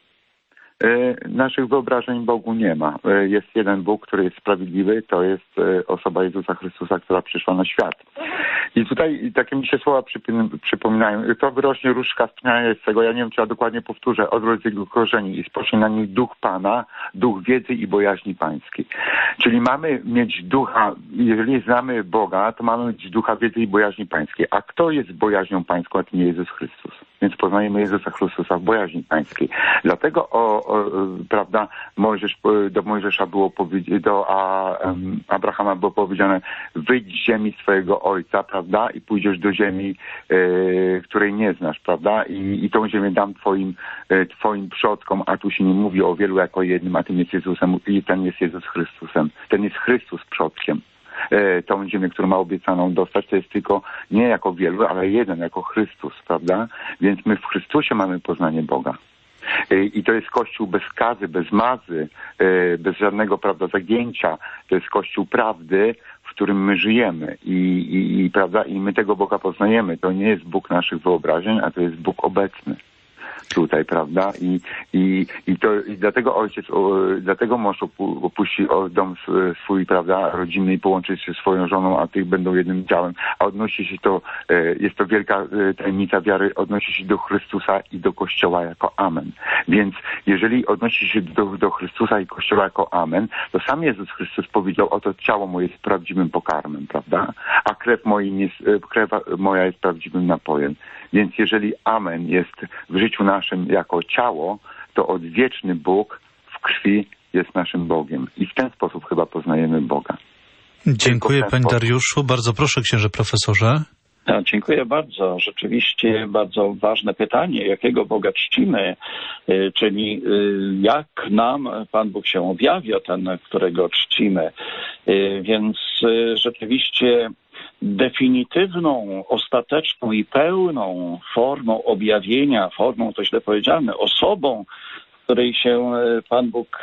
Naszych wyobrażeń Bogu nie ma. Jest jeden Bóg, który jest sprawiedliwy, to jest osoba Jezusa Chrystusa, która przyszła na świat. I tutaj takie mi się słowa przypominają. To wyrośnie różdżka spinającego, ja nie wiem, czy ja dokładnie powtórzę, odwróć jego korzeni i spocznie na nich duch Pana, duch wiedzy i bojaźni pańskiej. Czyli mamy mieć ducha, jeżeli znamy Boga, to mamy mieć ducha wiedzy i bojaźni pańskiej. A kto jest bojaźnią pańską, a to nie Jezus Chrystus? Więc poznajemy Jezusa Chrystusa w bojaźni pańskiej. Dlatego, o, o, prawda, Mojżesz, do Mojżesza było powiedziane, do a, um, Abrahama było powiedziane, wyjdź z ziemi swojego ojca, prawda, i pójdziesz do ziemi, e, której nie znasz, prawda, i, i tą ziemię dam twoim, e, twoim przodkom, a tu się nie mówi o wielu jako jednym, a tym jest Jezusem, i ten jest Jezus Chrystusem. Ten jest Chrystus przodkiem. E, tą ziemię, którą ma obiecaną dostać, to jest tylko nie jako wielu, ale jeden, jako Chrystus, prawda? Więc my w Chrystusie mamy poznanie Boga. E, I to jest Kościół bez skazy, bez mazy, e, bez żadnego, prawda, zagięcia. To jest Kościół prawdy, w którym my żyjemy. I, i, i, prawda, i my tego Boga poznajemy. To nie jest Bóg naszych wyobrażeń, a to jest Bóg obecny tutaj, prawda? I, i, i, to, i dlatego ojciec, o, dlatego mąż opu, opuści dom swój, prawda, rodzinny i połączy się ze swoją żoną, a tych będą jednym ciałem. A odnosi się to, jest to wielka tajemnica wiary, odnosi się do Chrystusa i do Kościoła jako amen. Więc jeżeli odnosi się do, do Chrystusa i Kościoła jako amen, to sam Jezus Chrystus powiedział, oto ciało moje jest prawdziwym pokarmem, prawda? A krew, moi nie, krew moja jest prawdziwym napojem. Więc jeżeli amen jest w życiu naszym jako ciało, to odwieczny Bóg w krwi jest naszym Bogiem. I w ten sposób chyba poznajemy Boga. Dziękuję, panie Dariuszu. Bardzo proszę, księże profesorze. Ja, dziękuję bardzo. Rzeczywiście bardzo ważne pytanie, jakiego Boga czcimy, czyli jak nam Pan Bóg się objawia, ten, którego czcimy. Więc rzeczywiście definitywną, ostateczną i pełną formą objawienia, formą, to źle powiedziane, osobą, w której się Pan Bóg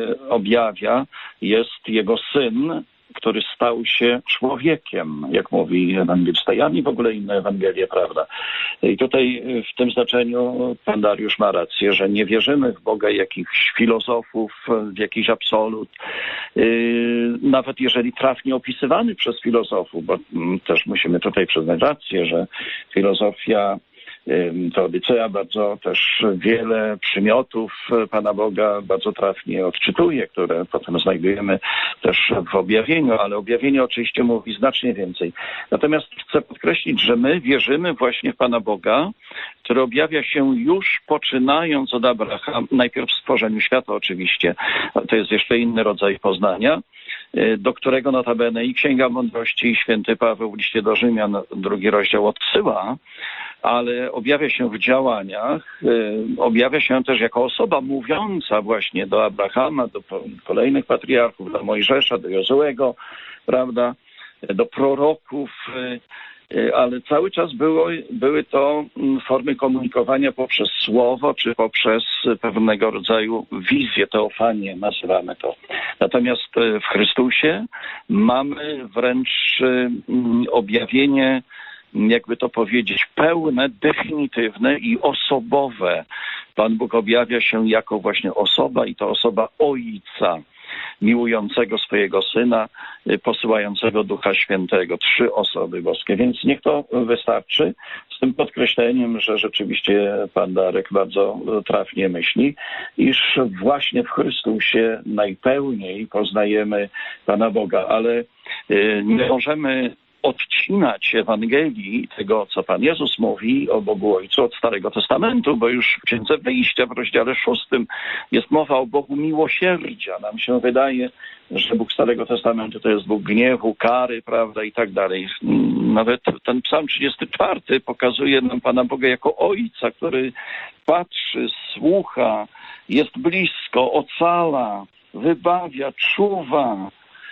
objawia, jest Jego Syn, który stał się człowiekiem, jak mówi ewangelista Jan i w ogóle inne Ewangelie, prawda? I tutaj w tym znaczeniu pan Dariusz ma rację, że nie wierzymy w Boga jakichś filozofów, w jakiś absolut, nawet jeżeli trafnie opisywany przez filozofów, bo też musimy tutaj przyznać rację, że filozofia Teodycea bardzo też wiele przymiotów Pana Boga bardzo trafnie odczytuje, które potem znajdujemy też w objawieniu, ale objawienie oczywiście mówi znacznie więcej. Natomiast chcę podkreślić, że my wierzymy właśnie w Pana Boga, który objawia się już poczynając od Abrahama, najpierw w stworzeniu świata oczywiście, to jest jeszcze inny rodzaj poznania, do którego notabene i Księga Mądrości i Święty Paweł w liście do Rzymian, drugi rozdział odsyła, ale objawia się w działaniach, objawia się też jako osoba mówiąca właśnie do Abrahama, do kolejnych patriarchów, do Mojżesza, do Jozuego, prawda, do proroków, ale cały czas było, były to formy komunikowania poprzez słowo, czy poprzez pewnego rodzaju wizję, teofanię nazywamy to. Natomiast w Chrystusie mamy wręcz objawienie, jakby to powiedzieć, pełne, definitywne i osobowe. Pan Bóg objawia się jako właśnie osoba i to osoba Ojca, miłującego swojego Syna, posyłającego Ducha Świętego. Trzy osoby boskie, więc niech to wystarczy. Z tym podkreśleniem, że rzeczywiście pan Darek bardzo trafnie myśli, iż właśnie w Chrystusie najpełniej poznajemy Pana Boga, ale nie możemy odcinać Ewangelii, tego, co Pan Jezus mówi o Bogu Ojcu od Starego Testamentu, bo już w Księdze Wyjścia w rozdziale szóstym jest mowa o Bogu miłosierdzia. Nam się wydaje, że Bóg Starego Testamentu to jest Bóg gniewu, kary, prawda, i tak dalej. Nawet ten Psalm trzydziesty czwarty pokazuje nam Pana Boga jako Ojca, który patrzy, słucha, jest blisko, ocala, wybawia, czuwa,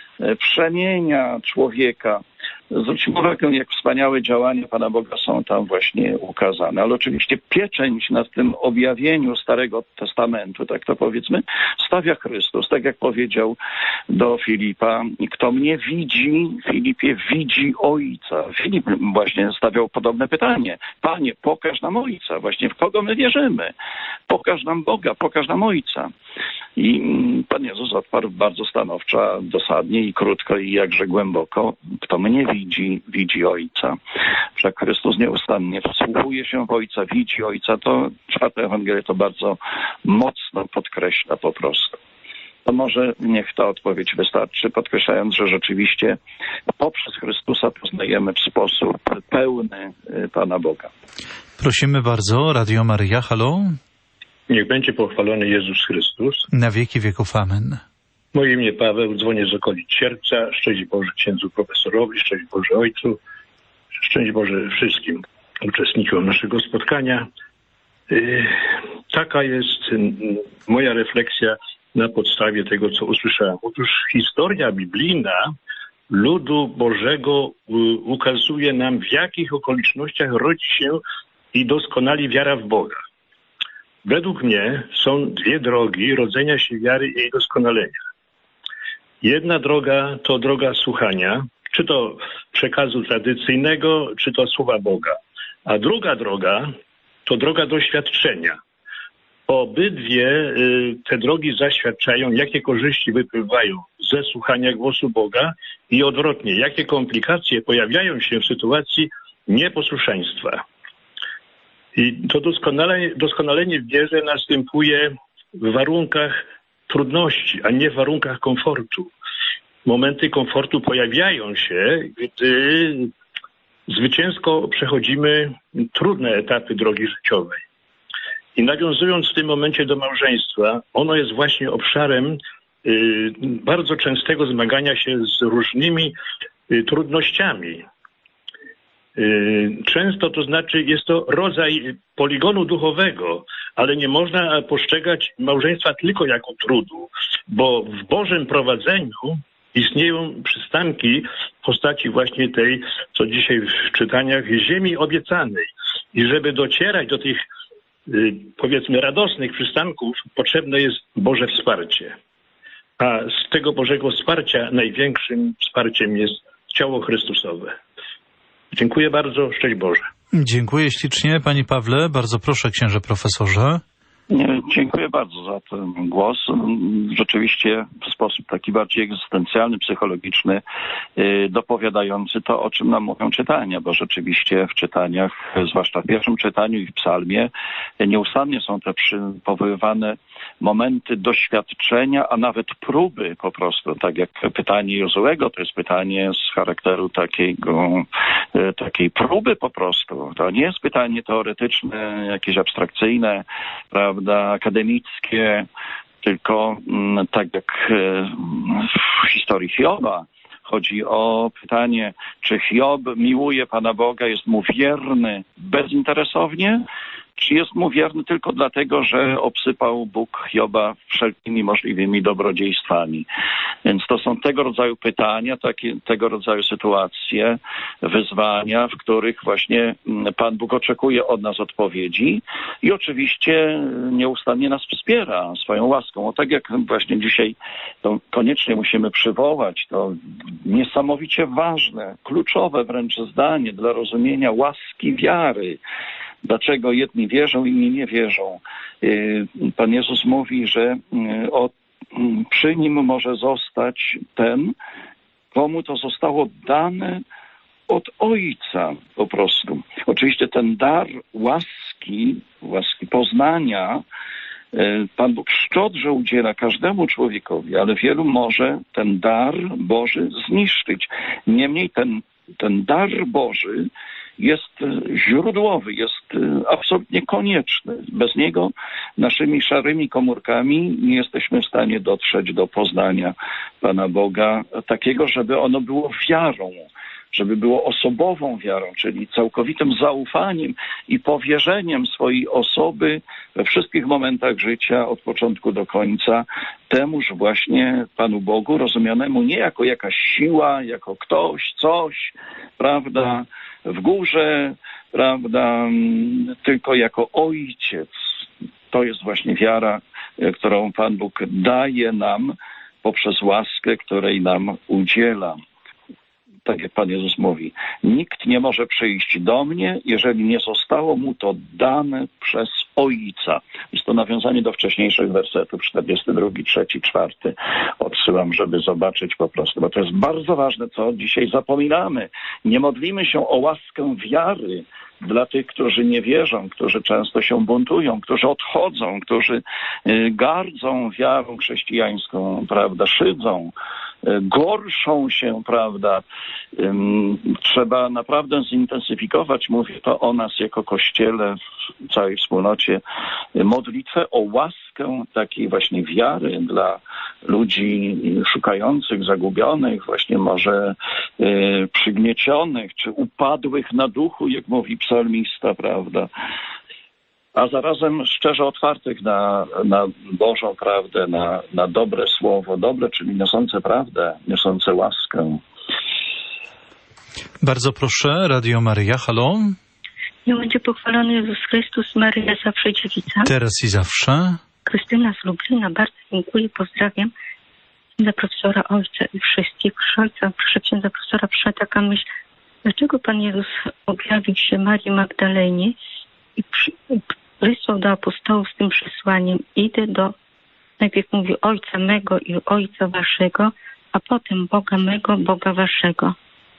przemienia człowieka. Zwróćmy uwagę, jak wspaniałe działania Pana Boga są tam właśnie ukazane. Ale oczywiście pieczęć nad tym objawieniu Starego Testamentu, tak to powiedzmy, stawia Chrystus. Tak jak powiedział do Filipa, kto mnie widzi, Filipie, widzi Ojca. Filip właśnie stawiał podobne pytanie. Panie, pokaż nam Ojca. Właśnie w kogo my wierzymy? Pokaż nam Boga, pokaż nam Ojca. I Pan Jezus odparł bardzo stanowczo, dosadnie i krótko i jakże głęboko: kto mnie widzi, widzi Ojca. Wszak Chrystus nieustannie wsłuchuje się w Ojca, widzi Ojca. To czwarta Ewangelia to bardzo mocno podkreśla po prostu. To może niech ta odpowiedź wystarczy, podkreślając, że rzeczywiście poprzez Chrystusa poznajemy w sposób pełny Pana Boga. Prosimy bardzo, Radio Maryja, halo? Niech będzie pochwalony Jezus Chrystus. Na wieki wieków, amen. Moje imię Paweł, dzwonię z okolic Sierpca. Szczęść Boże księdzu profesorowi, szczęść Boże ojcu, szczęść Boże wszystkim uczestnikom naszego spotkania. Yy, taka jest moja refleksja na podstawie tego, co usłyszałem. Otóż historia biblijna ludu Bożego ukazuje nam, w jakich okolicznościach rodzi się i doskonali wiara w Boga. Według mnie są dwie drogi rodzenia się wiary i jej doskonalenia. Jedna droga to droga słuchania, czy to przekazu tradycyjnego, czy to słowa Boga. A druga droga to droga doświadczenia. Obydwie te drogi zaświadczają, jakie korzyści wypływają ze słuchania głosu Boga i odwrotnie, jakie komplikacje pojawiają się w sytuacji nieposłuszeństwa. I to doskonalenie, doskonalenie w wierze następuje w warunkach trudności, a nie w warunkach komfortu. Momenty komfortu pojawiają się, gdy zwycięsko przechodzimy trudne etapy drogi życiowej. I nawiązując w tym momencie do małżeństwa, ono jest właśnie obszarem y, bardzo częstego zmagania się z różnymi y, trudnościami. Y, często to znaczy jest to rodzaj poligonu duchowego, ale nie można postrzegać małżeństwa tylko jako trudu, bo w Bożym prowadzeniu istnieją przystanki w postaci właśnie tej, co dzisiaj w czytaniach, ziemi obiecanej. I żeby docierać do tych powiedzmy radosnych przystanków, potrzebne jest Boże wsparcie. A z tego Bożego wsparcia największym wsparciem jest ciało Chrystusowe. Dziękuję bardzo, szczęść Boże. Dziękuję ślicznie, Panie Pawle. Bardzo proszę, księże profesorze. Dziękuję bardzo za ten głos. Rzeczywiście w sposób taki bardziej egzystencjalny, psychologiczny, dopowiadający to, o czym nam mówią czytania, bo rzeczywiście w czytaniach, zwłaszcza w pierwszym czytaniu i w psalmie, nieustannie są te przywoływane momenty doświadczenia, a nawet próby po prostu, tak jak pytanie Jozuego, to jest pytanie z charakteru takiego, takiej próby po prostu. To nie jest pytanie teoretyczne, jakieś abstrakcyjne, prawda, akademickie, tylko tak jak w historii Hioba chodzi o pytanie, czy Hiob miłuje Pana Boga, jest mu wierny bezinteresownie, czy jest mu wierny tylko dlatego, że obsypał Bóg Hioba wszelkimi możliwymi dobrodziejstwami. Więc to są tego rodzaju pytania, takie, tego rodzaju sytuacje, wyzwania, w których właśnie Pan Bóg oczekuje od nas odpowiedzi i oczywiście nieustannie nas wspiera swoją łaską. O tak jak właśnie dzisiaj to koniecznie musimy przywołać, to niesamowicie ważne, kluczowe wręcz zdanie dla rozumienia łaski wiary. Dlaczego jedni wierzą, inni nie wierzą? Pan Jezus mówi, że o, przy Nim może zostać ten, komu to zostało dane od Ojca po prostu. Oczywiście ten dar łaski, łaski poznania, Pan Bóg szczodrze udziela każdemu człowiekowi, ale wielu może ten dar Boży zniszczyć. Niemniej ten, ten dar Boży jest źródłowy, jest absolutnie konieczny. Bez niego naszymi szarymi komórkami nie jesteśmy w stanie dotrzeć do poznania Pana Boga, takiego, żeby ono było wiarą, żeby było osobową wiarą, czyli całkowitym zaufaniem i powierzeniem swojej osoby we wszystkich momentach życia, od początku do końca, temuż właśnie Panu Bogu, rozumianemu nie jako jakaś siła, jako ktoś, coś, prawda, w górze, prawda, tylko jako Ojciec. To jest właśnie wiara, którą Pan Bóg daje nam poprzez łaskę, której nam udziela. tak jak Pan Jezus mówi, nikt nie może przyjść do mnie, jeżeli nie zostało mu to dane przez Ojca. Jest to nawiązanie do wcześniejszych wersetów, czterdziesty drugi, trzeci, czwarty. Odsyłam, żeby zobaczyć po prostu, bo to jest bardzo ważne, co dzisiaj zapominamy. Nie modlimy się o łaskę wiary dla tych, którzy nie wierzą, którzy często się buntują, którzy odchodzą, którzy gardzą wiarą chrześcijańską, prawda, szydzą, gorszą się, prawda. Trzeba naprawdę zintensyfikować, mówię to o nas jako Kościele w całej wspólnocie, modlitwę o łaskę takiej właśnie wiary dla ludzi szukających, zagubionych, właśnie może przygniecionych, czy upadłych na duchu, jak mówi psalmista, prawda. A zarazem szczerze otwartych na, na Bożą prawdę, na, na dobre słowo, dobre, czyli niosące prawdę, niosące łaskę. Bardzo proszę, Radio Maryja, halo. Niech będzie pochwalony Jezus Chrystus, Maryja zawsze dziewica. Teraz i zawsze. Krystyna z Lublina, bardzo dziękuję, pozdrawiam. Księdza profesora, ojca i wszystkich. Ojca, proszę księdza profesora, przyszła taka myśl, dlaczego Pan Jezus objawił się Marii Magdalenie i przy, wysłał do apostołów z tym przesłaniem: idę do, najpierw mówi, Ojca mego i Ojca waszego, a potem Boga mego, Boga waszego.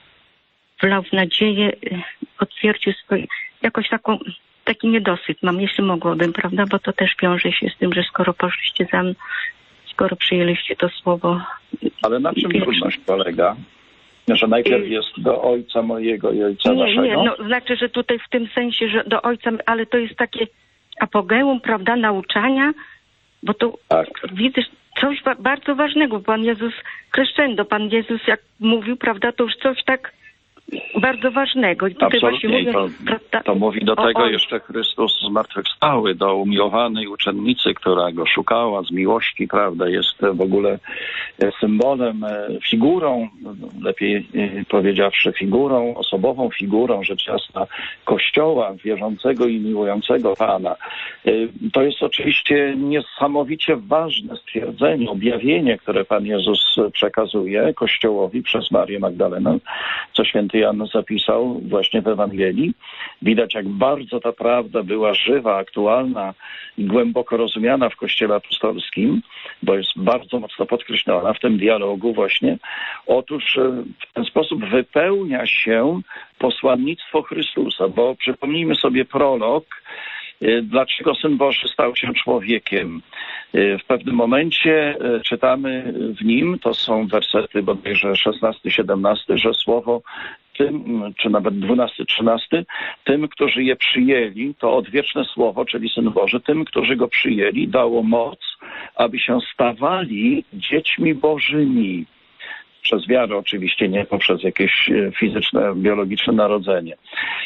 Wlał w nadzieję, potwierdził swoje, jakoś taką, taki niedosyt mam, jeśli mogłabym, prawda, bo to też wiąże się z tym, że skoro poszliście za mną, skoro przyjęliście to słowo. Ale na czym trudność polega? Że najpierw jest do Ojca mojego i Ojca nie, waszego? Nie, no znaczy, że tutaj w tym sensie, że do Ojca, ale to jest takie apogeum, prawda, nauczania, bo tu tak. Widzę coś wa- bardzo ważnego. Pan Jezus crescendo, Pan Jezus jak mówił, prawda, to już coś tak bardzo ważnego. I tutaj absolutnie. właśnie mówię, to, prawda, to mówi do o, tego o... jeszcze Chrystus zmartwychwstały, do umiłowanej uczennicy, która go szukała z miłości, prawda, jest w ogóle symbolem, figurą, lepiej powiedziawszy, figurą, osobową figurą, rzecz jasna, Kościoła wierzącego i miłującego Pana. To jest oczywiście niesamowicie ważne stwierdzenie, objawienie, które Pan Jezus przekazuje Kościołowi przez Marię Magdalenę, co święty Jan zapisał właśnie w Ewangelii. Widać, jak bardzo ta prawda była żywa, aktualna i głęboko rozumiana w Kościele apostolskim, bo jest bardzo mocno podkreślona w tym dialogu właśnie. Otóż w ten sposób wypełnia się posłannictwo Chrystusa, bo przypomnijmy sobie prolog, dlaczego Syn Boży stał się człowiekiem. W pewnym momencie czytamy w nim, to są wersety bodajże szesnasty, siedemnasty, że słowo tym, czy nawet dwunasty, trzynasty, tym, którzy je przyjęli, to odwieczne słowo, czyli Syn Boży, tym, którzy go przyjęli, dało moc, aby się stawali dziećmi Bożymi. Przez wiarę oczywiście, nie poprzez jakieś fizyczne, biologiczne narodzenie.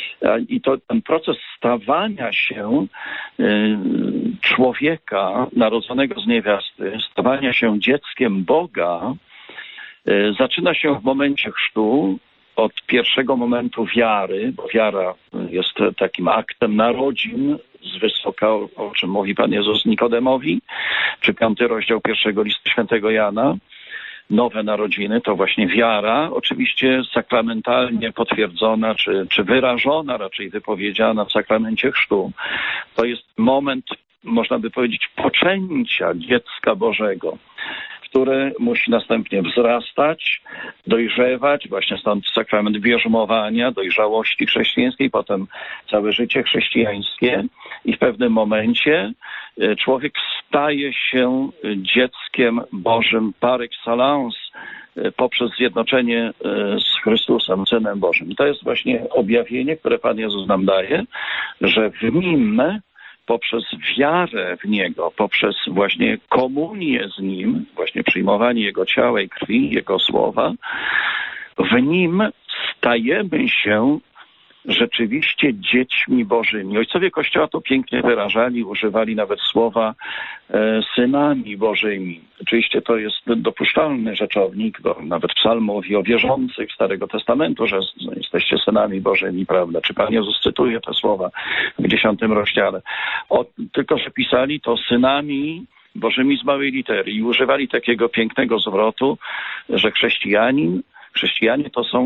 I to ten proces stawania się człowieka narodzonego z niewiasty, stawania się dzieckiem Boga, zaczyna się w momencie chrztu, od pierwszego momentu wiary, bo wiara jest takim aktem narodzin z wysoka, o czym mówi Pan Jezus Nikodemowi, czy piąty rozdział pierwszego listu świętego Jana. Nowe narodziny to właśnie wiara, oczywiście sakramentalnie potwierdzona, czy, czy wyrażona, raczej wypowiedziana w sakramencie chrztu. To jest moment, można by powiedzieć, poczęcia dziecka Bożego, które musi następnie wzrastać, dojrzewać, właśnie stąd sakrament bierzmowania, dojrzałości chrześcijańskiej, potem całe życie chrześcijańskie i w pewnym momencie człowiek staje się dzieckiem Bożym par excellence poprzez zjednoczenie z Chrystusem, Synem Bożym. I to jest właśnie objawienie, które Pan Jezus nam daje, że w Nim, poprzez wiarę w Niego, poprzez właśnie komunię z Nim, właśnie przyjmowanie Jego ciała i krwi, Jego słowa, w Nim stajemy się rzeczywiście dziećmi Bożymi. Ojcowie Kościoła to pięknie wyrażali, używali nawet słowa e, synami Bożymi. Oczywiście to jest dopuszczalny rzeczownik, bo nawet psalm mówi o wierzących Starego Testamentu, że jesteście synami Bożymi, prawda? Czy Pan Jezus cytuje te słowa w dziesiątym rozdziale. O, tylko że pisali to synami Bożymi z małej litery i używali takiego pięknego zwrotu, że chrześcijanin, chrześcijanie to są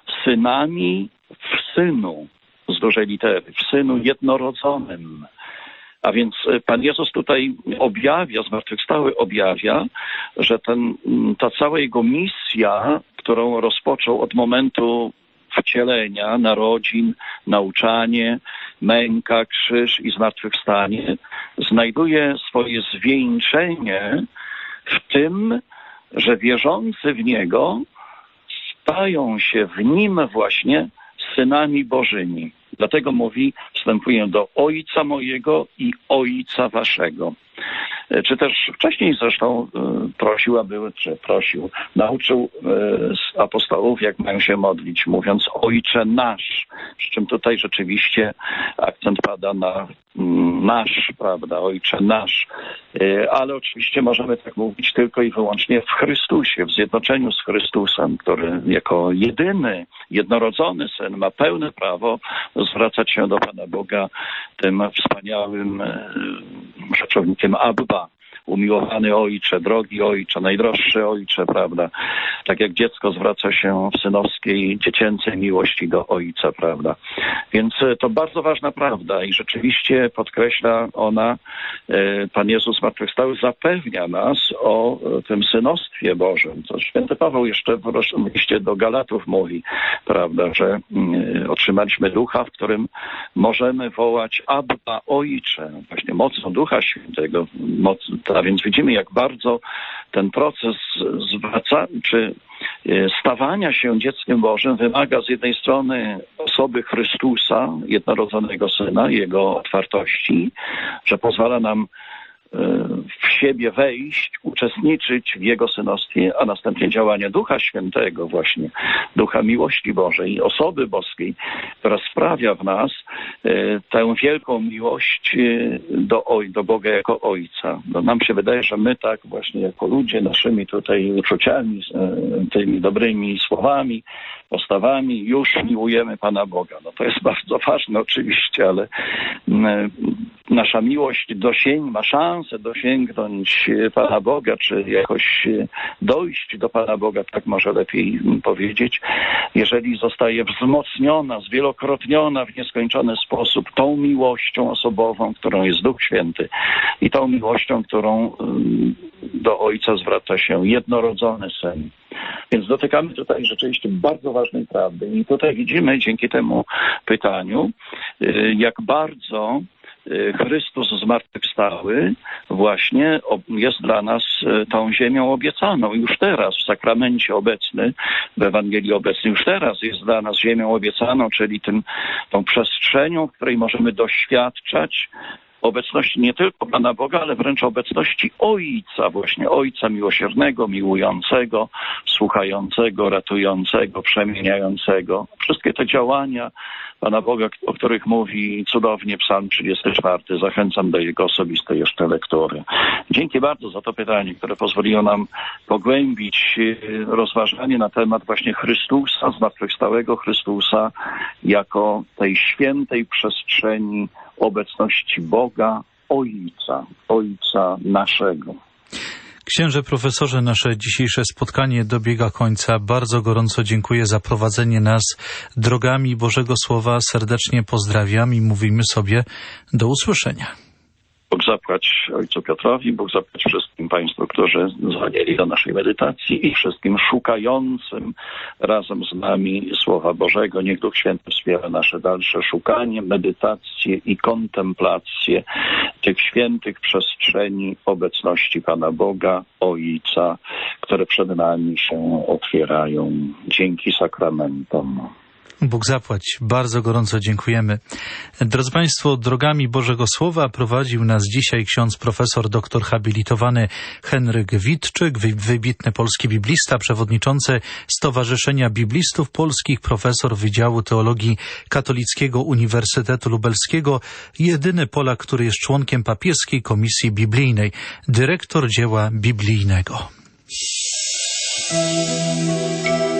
synami w Synu, z dużej litery, w Synu jednorodzonym. A więc Pan Jezus tutaj objawia, zmartwychwstały objawia, że ten, ta cała Jego misja, którą rozpoczął od momentu wcielenia, narodzin, nauczanie, męka, krzyż i zmartwychwstanie, znajduje swoje zwieńczenie w tym, że wierzący w Niego stają się w Nim właśnie synami Bożymi. Dlatego mówi, wstępuję do Ojca mojego i Ojca waszego. Czy też wcześniej zresztą prosił, aby, czy prosił, nauczył z apostołów, jak mają się modlić, mówiąc Ojcze nasz, przy czym tutaj rzeczywiście akcent pada na nasz, prawda, Ojcze nasz. Ale oczywiście możemy tak mówić tylko i wyłącznie w Chrystusie, w zjednoczeniu z Chrystusem, który jako jedyny, jednorodzony Syn ma pełne prawo zwracać się do Pana Boga tym wspaniałym rzeczownikiem Abba. Umiłowany Ojcze, drogi Ojcze, najdroższy Ojcze, prawda? Tak jak dziecko zwraca się w synowskiej, dziecięcej miłości do Ojca, prawda? Więc to bardzo ważna prawda i rzeczywiście podkreśla ona, Pan Jezus zmartwychwstały zapewnia nas o tym synostwie Bożym. To święty Paweł jeszcze w liście do Galatów mówi, prawda, że otrzymaliśmy Ducha, w którym możemy wołać Abba, Ojcze. Właśnie mocą Ducha Świętego, moc, a więc widzimy, jak bardzo ten proces zwraca, czy stawania się dzieckiem Bożym wymaga z jednej strony osoby Chrystusa, jednorodzonego Syna, Jego otwartości, że pozwala nam w siebie wejść, uczestniczyć w Jego synostwie, a następnie działania Ducha Świętego właśnie, Ducha miłości Bożej, osoby boskiej, która sprawia w nas tę wielką miłość do, oj, do Boga jako Ojca. No, nam się wydaje, że my tak właśnie jako ludzie naszymi tutaj uczuciami, tymi dobrymi słowami, postawami już miłujemy Pana Boga. No to jest bardzo ważne oczywiście, ale nasza miłość dosięg, ma szansę dosięgnąć Pana Boga, czy jakoś dojść do Pana Boga, tak może lepiej powiedzieć, jeżeli zostaje wzmocniona, zwielokrotniona w nieskończony sposób tą miłością osobową, którą jest Duch Święty i tą miłością, którą do Ojca zwraca się jednorodzony Syn. Więc dotykamy tutaj rzeczywiście bardzo ważnej prawdy i tutaj widzimy dzięki temu pytaniu, jak bardzo Chrystus zmartwychwstały właśnie jest dla nas tą ziemią obiecaną. Już teraz w sakramencie obecny, w Ewangelii obecnej, już teraz jest dla nas ziemią obiecaną, czyli tym, tą przestrzenią, w której możemy doświadczać obecności nie tylko Pana Boga, ale wręcz obecności Ojca, właśnie Ojca miłosiernego, miłującego, słuchającego, ratującego, przemieniającego. Wszystkie te działania Pana Boga, o których mówi cudownie Psalm trzydziesty czwarty. Zachęcam do jego osobistej jeszcze lektury. Dzięki bardzo za to pytanie, które pozwoliło nam pogłębić rozważanie na temat właśnie Chrystusa, zmartwychwstałego Chrystusa, jako tej świętej przestrzeni obecności Boga, Ojca, Ojca naszego. Księże profesorze, nasze dzisiejsze spotkanie dobiega końca. Bardzo gorąco dziękuję za prowadzenie nas drogami Bożego Słowa. Serdecznie pozdrawiam i mówimy sobie do usłyszenia. Bóg zapłać Ojcu Piotrowi, Bóg zapłać wszystkim Państwu, którzy dzwonili do naszej medytacji i wszystkim szukającym razem z nami Słowa Bożego. Niech Duch Święty wspiera nasze dalsze szukanie, medytację i kontemplację tych świętych przestrzeni obecności Pana Boga, Ojca, które przed nami się otwierają dzięki sakramentom. Bóg zapłać. Bardzo gorąco dziękujemy. Drodzy Państwo, drogami Bożego Słowa prowadził nas dzisiaj ksiądz profesor doktor habilitowany Henryk Witczyk, wybitny polski biblista, przewodniczący Stowarzyszenia Biblistów Polskich, profesor Wydziału Teologii Katolickiego Uniwersytetu Lubelskiego, jedyny Polak, który jest członkiem papieskiej Komisji Biblijnej, dyrektor dzieła biblijnego.